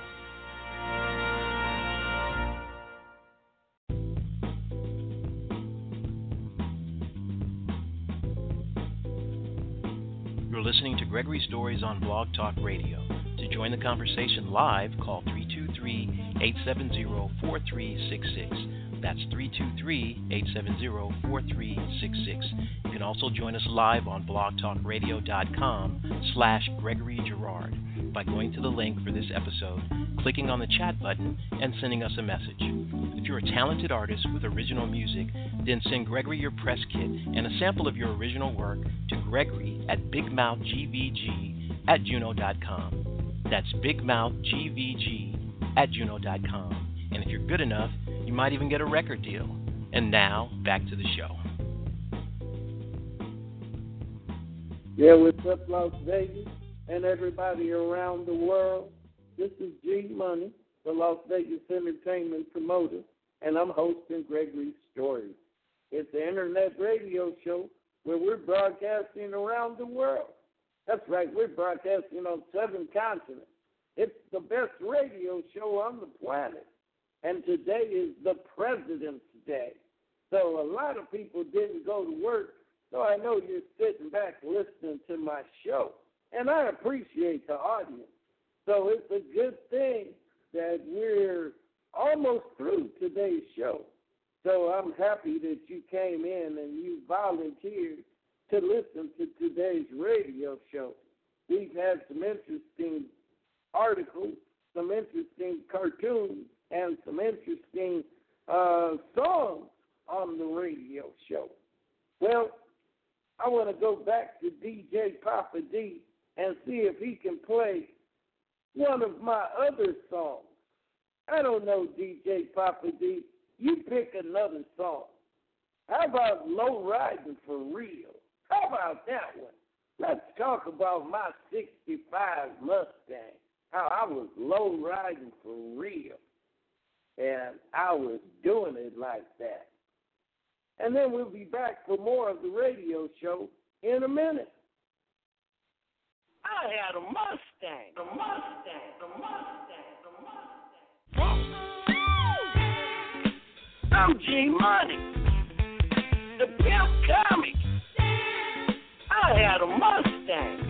You're listening to Gregory Stories on Blog Talk Radio. To join the conversation live, call three two three, eight seven zero, four three six six. That's three two three, eight seven zero, four three six six. You can also join us live on blogtalkradio.com slash Gregory Girard by going to the link for this episode, clicking on the chat button, and sending us a message. If you're a talented artist with original music, then send Gregory your press kit and a sample of your original work to Gregory at bigmouthgvg at juno dot com. That's bigmouthgvg at juno dot com. And if you're good enough, you might even get a record deal. And now, back to the show. Yeah, what's up, Las Vegas, and everybody around the world? This is G Money, the Las Vegas entertainment promoter, and I'm hosting Gregory Stories. It's an internet radio show where we're broadcasting around the world. That's right, we're broadcasting on seven continents. It's the best radio show on the planet. And today is the President's Day. So a lot of people didn't go to work So I know you're sitting back listening to my show, and I appreciate the audience. So it's a good thing that we're almost through today's show. So I'm happy that you came in and you volunteered to listen to today's radio show. We've had some interesting articles, some interesting cartoons, and some interesting uh, songs on the radio show. Well, I want to go back to D J Papa D and see if he can play one of my other songs. I don't know, D J Papa D. You pick another song. How about Low Riding for Real? How about that one? Let's talk about my sixty-five Mustang, how I was low riding for real, and I was doing it like that. And then we'll be back for more of the radio show in a minute. I had a Mustang, a Mustang, a Mustang, a Mustang. I'm G Money, the pimp comic. I had a Mustang.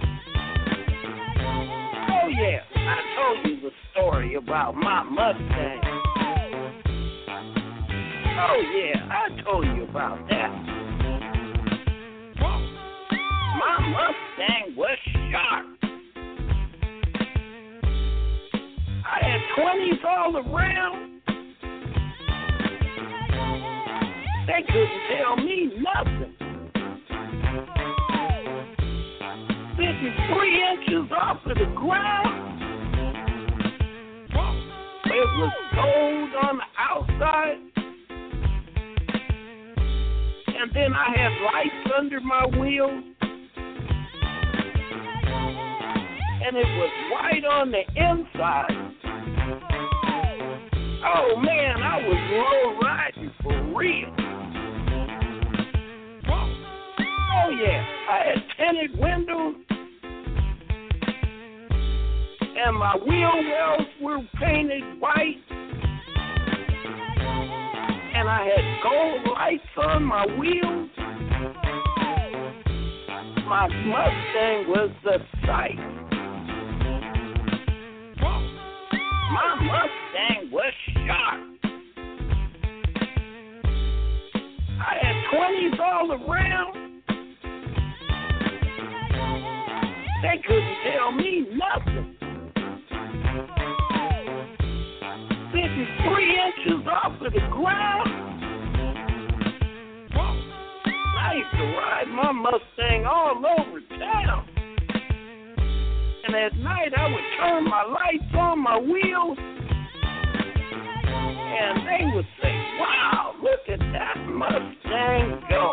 Oh yeah, I told you the story about my Mustang. Oh yeah, I told you about that. My Mustang was sharp. I had twenties all around. They couldn't tell me nothing. Sitting three inches off of the ground. It was gold on the outside. And then I had lights under my wheels. And it was white on the inside. Oh man, I was low riding for real. Oh yeah, I had tinted windows. And my wheel wells were painted white. And I had gold lights on my wheels. My Mustang was the sight. My Mustang was sharp. I had twenties all around. They couldn't tell me nothing. Sitting three inches off of the ground. I used to ride my Mustang all over town. And at night I would turn my lights on my wheels. And they would say, wow, look at that Mustang go.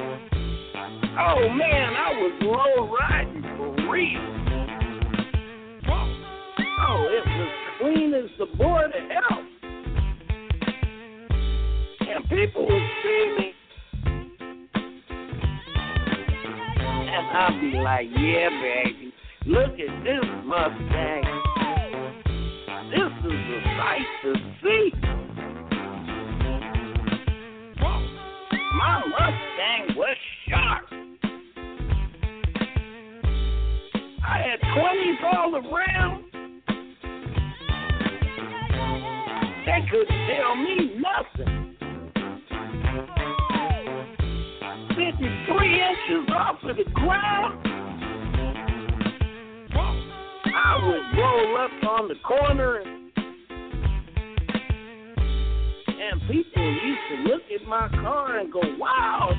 Oh man, I was low riding for real. Oh, it was clean as the board of hell. And people would see me. And I'd be like, yeah, baby, look at this Mustang. This is a sight to see. My Mustang was sharp. I had twenties all around. They couldn't tell me nothing. Sitting three inches off of the ground. I would roll up on the corner and, and people used to look at my car and go, wow.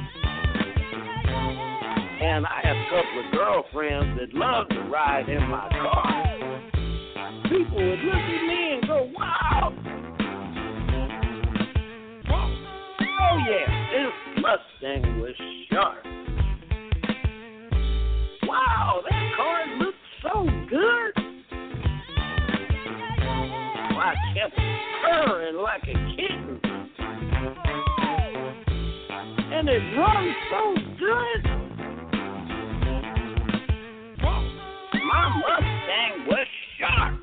And I have a couple of girlfriends that love to ride in my car. People would look at me and go, wow. Oh yeah, this Mustang was sharp. Wow, that car looked so good. I kept purring like a kitten. And it runs so good. My Mustang was sharp.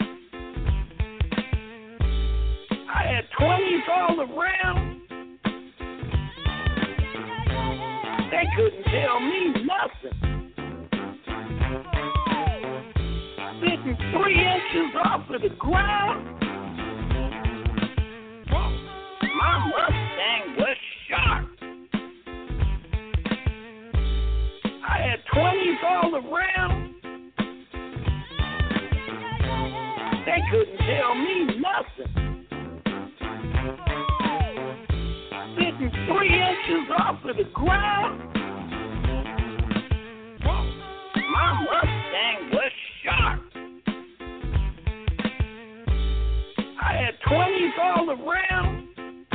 I had twenties all around. They couldn't nothing. Sitting three inches off of the ground. My Mustang was sharp. I had twenties all around. They couldn't tell me nothing. Sitting three inches off of the ground. My Mustang was sharp. I had twenties all around.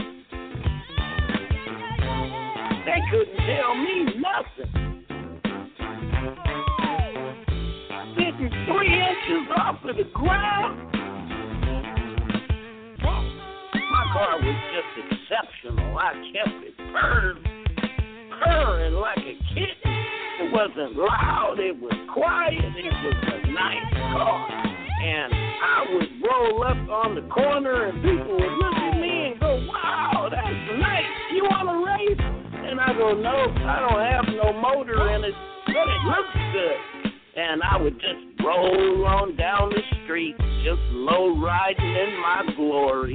They couldn't tell me nothing. Sitting three inches off of the ground. My car was just exceptional. I kept it purring, purring like a kitten. It wasn't loud, it was quiet, it was a nice car. And I would roll up on the corner and people would look at me and go, wow, that's nice. You want to race? And I go, no, I don't have no motor in it, but it looks good. And I would just roll on down the street, just low riding in my glory.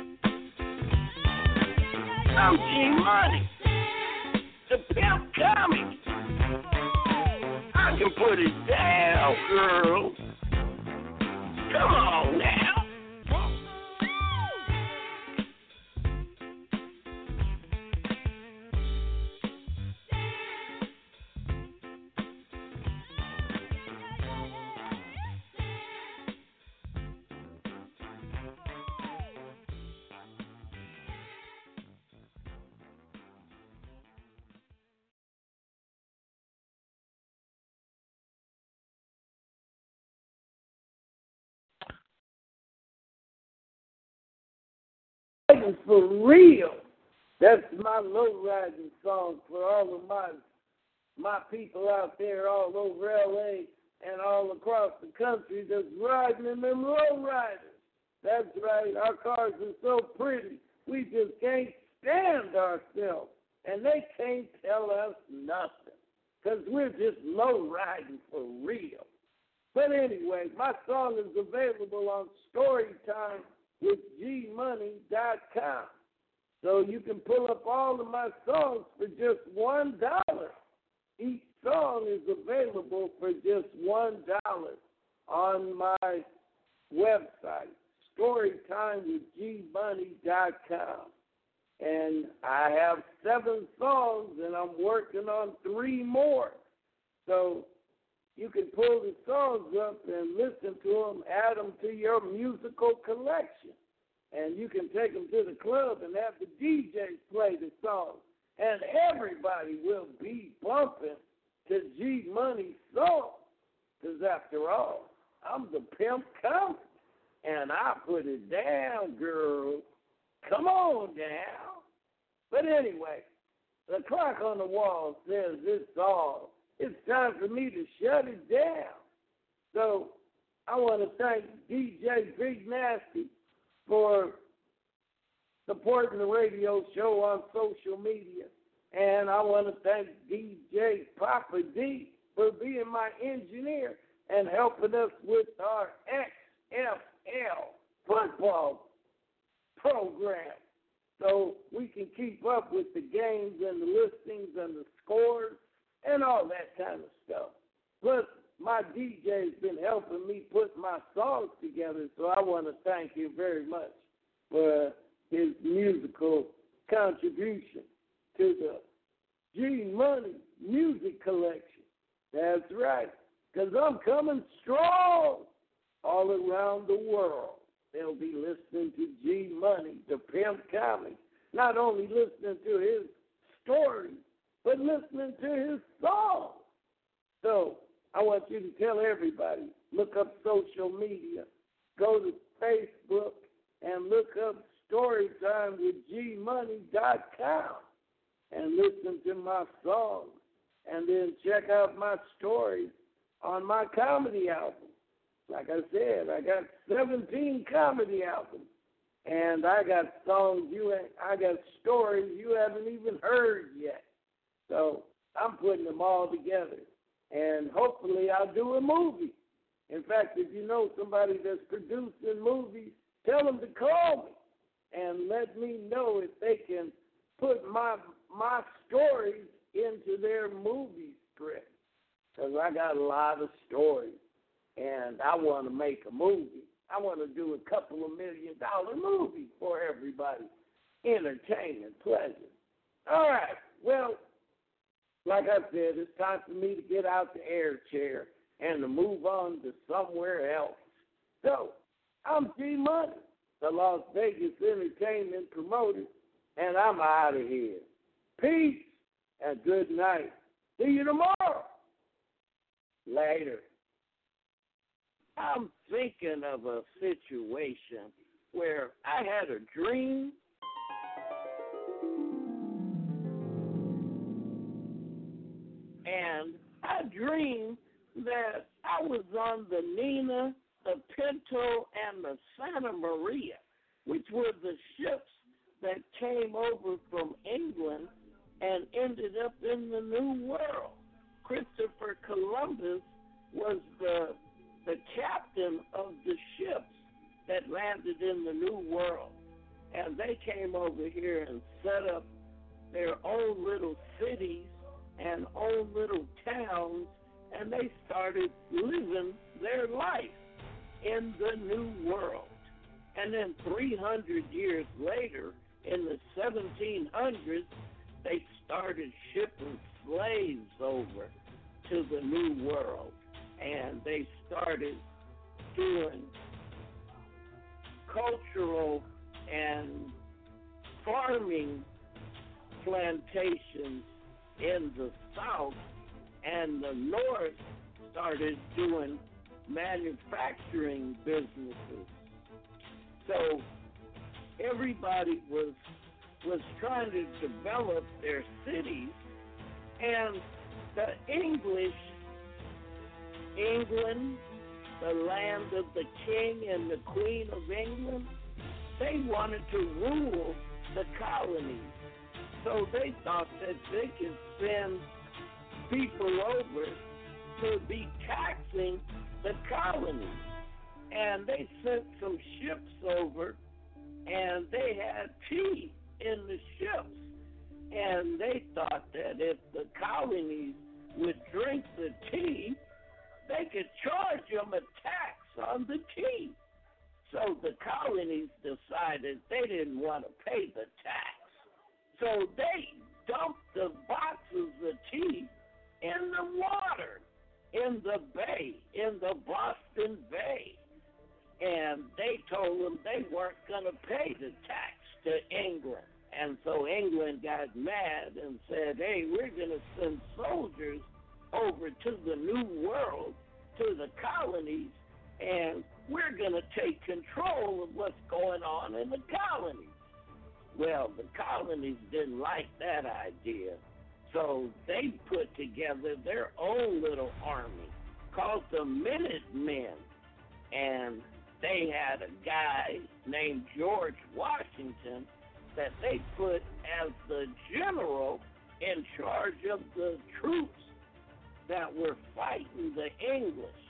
I'm G-Money, the pimp comic. I can put it down, girl. Come on now. For real. That's my low-riding song for all of my my people out there all over L A and all across the country that's riding in them low-riders. That's right. Our cars are so pretty. We just can't stand ourselves. And they can't tell us nothing because we're just low-riding for real. But anyway, my song is available on Storytime with G Money dot com. So you can pull up all of my songs for just one dollar. Each song is available for just one dollar on my website, Storytime with G Money dot com. And I have seven songs, and I'm working on three more. So you can pull the songs up and listen to them, add them to your musical collection. And you can take them to the club and have the D Js play the songs. And everybody will be bumping to G Money songs. Because after all, I'm the pimp comic. And I put it down, girl. Come on down. But anyway, the clock on the wall says it's all. It's time for me to shut it down. So I want to thank D J Big Nasty for supporting the radio show on social media. And I want to thank D J Papa D for being my engineer and helping us with our X F L football program so we can keep up with the games and the listings and the scores and all that kind of stuff. Plus, my D J's been helping me put my songs together, so I want to thank him very much for his musical contribution to the G Money Music Collection. That's right, because I'm coming strong all around the world. They'll be listening to G Money, the pimp comic, not only listening to his stories, but listening to his songs. So I want you to tell everybody, look up social media, go to Facebook, and look up Storytime with G Money dot com and listen to my songs. And then check out my stories on my comedy album. Like I said, I got seventeen comedy albums. And I got songs you ain't, I got stories you haven't even heard yet. So I'm putting them all together. And hopefully I'll do a movie. In fact, if you know somebody that's producing movies, tell them to call me and let me know if they can put my my stories into their movie script. Because I got a lot of stories, and I want to make a movie. I want to do a couple of million dollar movie for everybody. Entertainment, pleasure. All right, well, like I said, it's time for me to get out the air chair and to move on to somewhere else. So, I'm G Money, the Las Vegas entertainment promoter, and I'm out of here. Peace and good night. See you tomorrow. Later. I'm thinking of a situation where I had a dream and I dreamed that I was on the Nina, the Pinto, and the Santa Maria, which were the ships that came over from England and ended up in the New World. Christopher Columbus was the the captain of the ships that landed in the New World. And they came over here and set up their own little cities and own little towns, and they started living their life in the New World. And then three hundred years later, in the seventeen hundreds, they started shipping slaves over to the New World, and they started doing cultural and farming plantations in the South, and the North started doing manufacturing businesses. So everybody was was trying to develop their cities, and the English, England, the land of the king and the queen of England, they wanted to rule the colonies. So they thought that they could send people over to be taxing the colonies. And they sent some ships over, and they had tea in the ships. And they thought that if the colonies would drink the tea, they could charge them a tax on the tea. So the colonies decided they didn't want to pay the tax. So they dumped the boxes of tea in the water, in the bay, in the Boston Bay. And they told them they weren't going to pay the tax to England. And so England got mad and said, hey, we're going to send soldiers over to the New World, to the colonies, and we're going to take control of what's going on in the colonies. Well, the colonies didn't like that idea, so they put together their own little army called the Minutemen, and they had a guy named George Washington that they put as the general in charge of the troops that were fighting the English.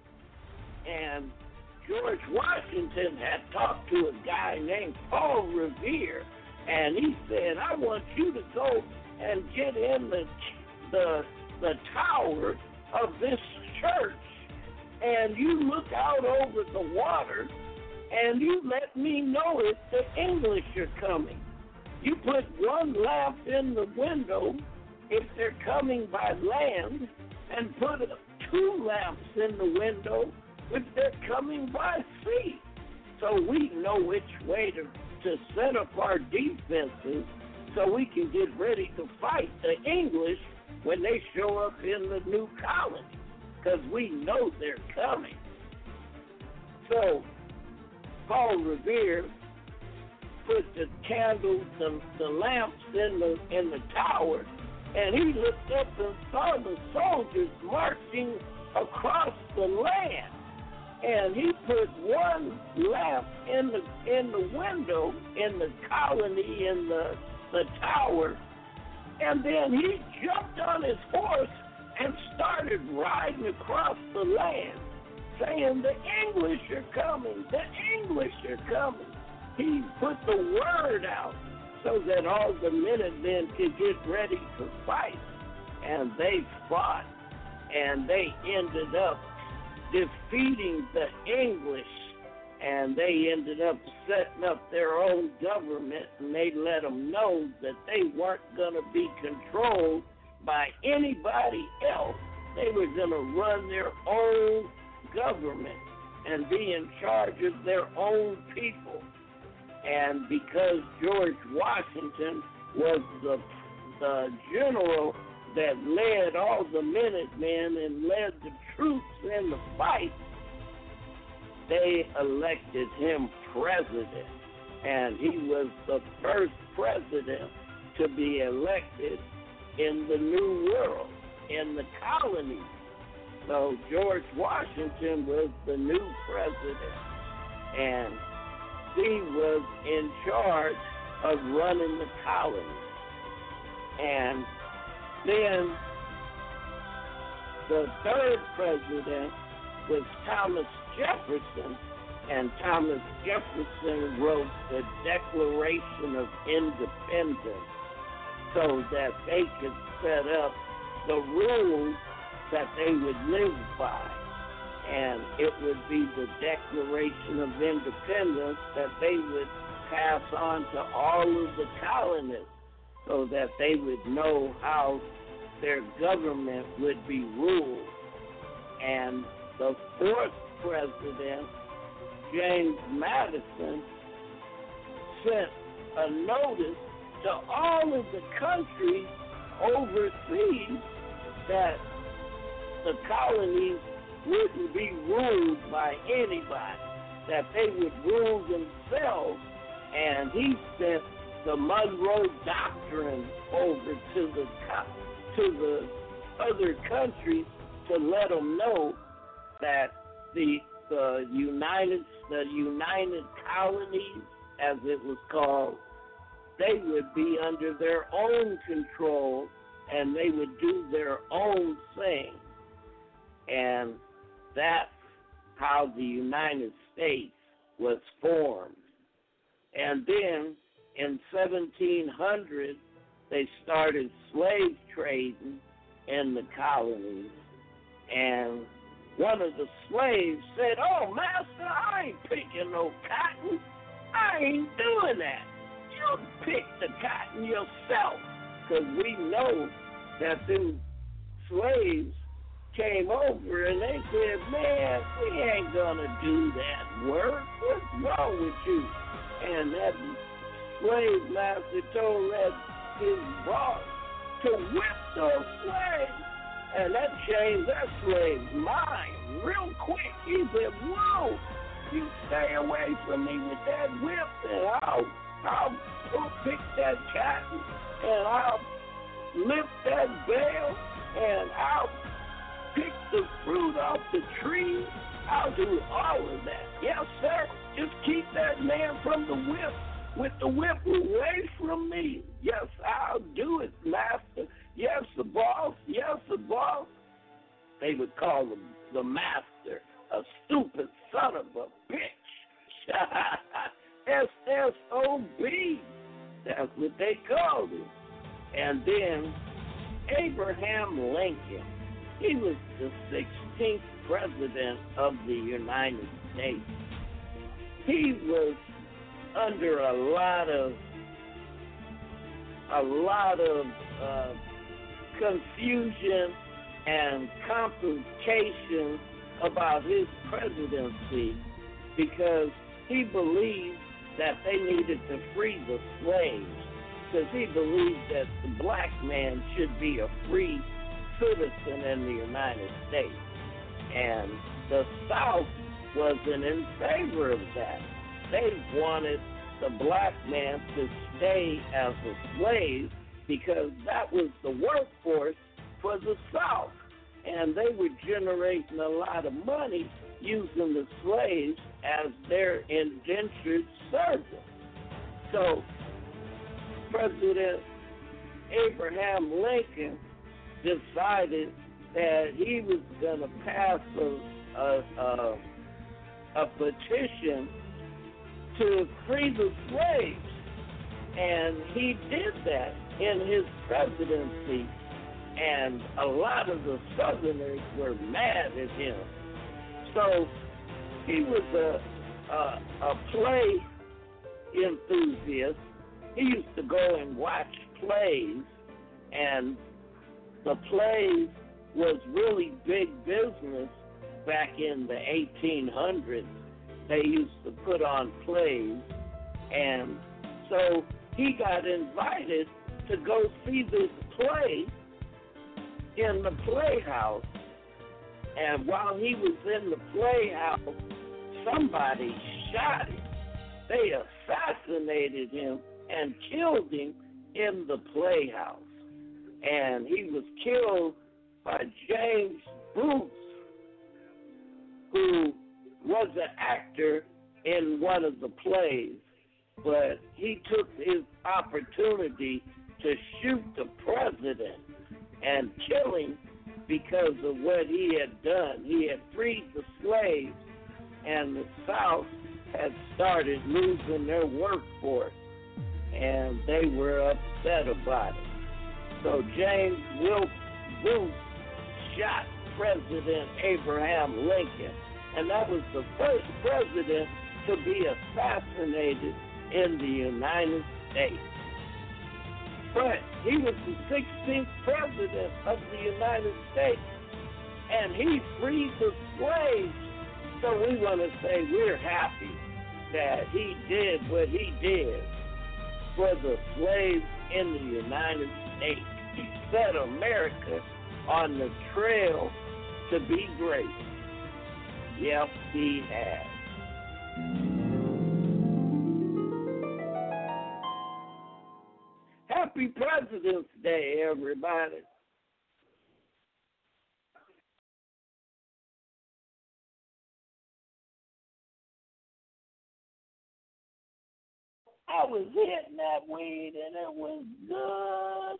And George Washington had talked to a guy named Paul Revere, and he said, I want you to go and get in the the the tower of this church, and you look out over the water, and you let me know if the English are coming. You put one lamp in the window if they're coming by land, and put two lamps in the window if they're coming by sea. So we know which way to, to set up our defenses so we can get ready to fight the English when they show up in the new colony, because we know they're coming. So Paul Revere put the candles, the, the lamps in the in the tower, and he looked up and saw the soldiers marching across the land. And he put one lamp in the in the window in the colony in the the tower, And then he jumped on his horse and started riding across the land, saying, the English are coming, the English are coming. He put the word out so that all the Minutemen could get ready to fight. And they fought, and they ended up defeating the English, and they ended up setting up their own government, and they let them know that they weren't going to be controlled by anybody else. They were going to run their own government and be in charge of their own people. And because George Washington was the, the general that led all the Minutemen and led the troops in the fight, they elected him president. And he was the first president to be elected in the New World, in the colonies. So George Washington was the new president, and he was in charge of running the colonies. And then the third president was Thomas Jefferson, and Thomas Jefferson wrote the Declaration of Independence so that they could set up the rules that they would live by. And it would be the Declaration of Independence that they would pass on to all of the colonists so that they would know how their government would be ruled. And the fourth president, James Madison, sent a notice to all of the countries overseas that the colonies wouldn't be ruled by anybody, that they would rule themselves. And he sent the Monroe Doctrine over to the to the other countries to let them know that the the United the United Colonies, as it was called, they would be under their own control and they would do their own thing. And that's how the United States was formed. And then in seventeen hundred, they started slave trading in the colonies. And one of the slaves said, "Oh, master, I ain't picking no cotton. I ain't doing that. You pick the cotton yourself." Because we know that them slaves came over and they said, "Man, we ain't gonna do that work. What's wrong with you?" And that slave master told that his boss to whip those slaves, and that changed that slave's mind real quick. He said, "Whoa, you stay away from me with that whip, and I'll I'll go pick that cotton, and I'll lift that bale, and I'll pick the fruit off the tree. I'll do all of that. Yes, sir. Just keep that man from the whip, with the whip away from me. Yes, I'll do it, master. Yes, the boss. Yes, the boss." They would call him the master, a stupid son of a bitch. S S O B. That's what they called him. And then Abraham Lincoln. He was the sixteenth president of the United States. He was under a lot of a lot of uh, confusion and complications about his presidency because he believed that they needed to free the slaves, because he believed that the black man should be a free citizen in the United States. And the South wasn't in favor of that. They wanted the black man to stay as a slave because that was the workforce for the South. And they were generating a lot of money using the slaves as their indentured servants. So President Abraham Lincoln decided that he was going to pass a, a, a, a petition to free the slaves. And he did that in his presidency. And a lot of the Southerners were mad at him. So he was a, a, a play enthusiast. He used to go and watch plays, and the plays was really big business back in the eighteen hundreds. They used to put on plays, and so he got invited to go see this play in the playhouse. And while he was in the playhouse, somebody shot him. They assassinated him and killed him in the playhouse. And he was killed by James Booth, who was an actor in one of the plays. But he took his opportunity to shoot the president and kill him because of what he had done. He had freed the slaves, and the South had started losing their workforce, and they were upset about it. So James Wilkes Booth shot President Abraham Lincoln, and that was the first president to be assassinated in the United States. But he was the sixteenth president of the United States, and he freed the slaves. So we want to say we're happy that he did what he did for the slaves in the United States. He set America on the trail to be great. Yes, he has. Happy President's Day, everybody. I was hitting that weed and it was good.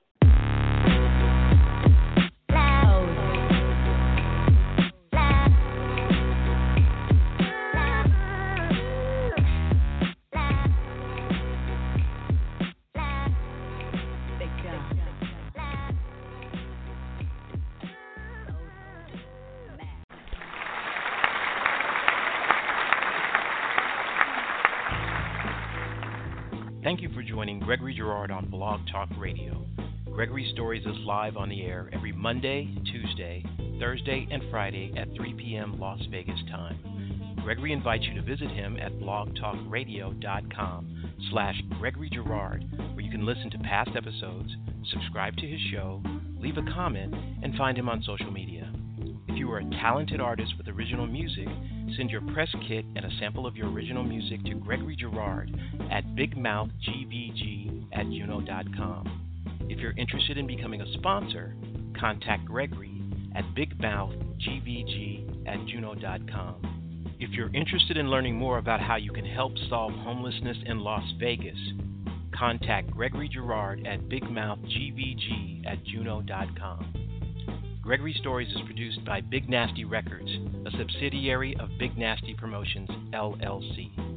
Thank you for joining Gregory Girard on Blog Talk Radio. Gregory Stories is live on the air every Monday, Tuesday, Thursday, and Friday at three p.m. Las Vegas time. Gregory invites you to visit him at blogtalkradio.com slash Gregory Girard, where you can listen to past episodes, subscribe to his show, leave a comment, and find him on social media. If you are a talented artist with original music, send your press kit and a sample of your original music to Gregory Girard at bigmouthgvg at juno dot com. If you're interested in becoming a sponsor, contact Gregory at bigmouthgvg at juno dot com. If you're interested in learning more about how you can help solve homelessness in Las Vegas, contact Gregory Girard at bigmouthgvg at juno dot com. Gregory Stories is produced by Big Nasty Records, a subsidiary of Big Nasty Promotions, L L C.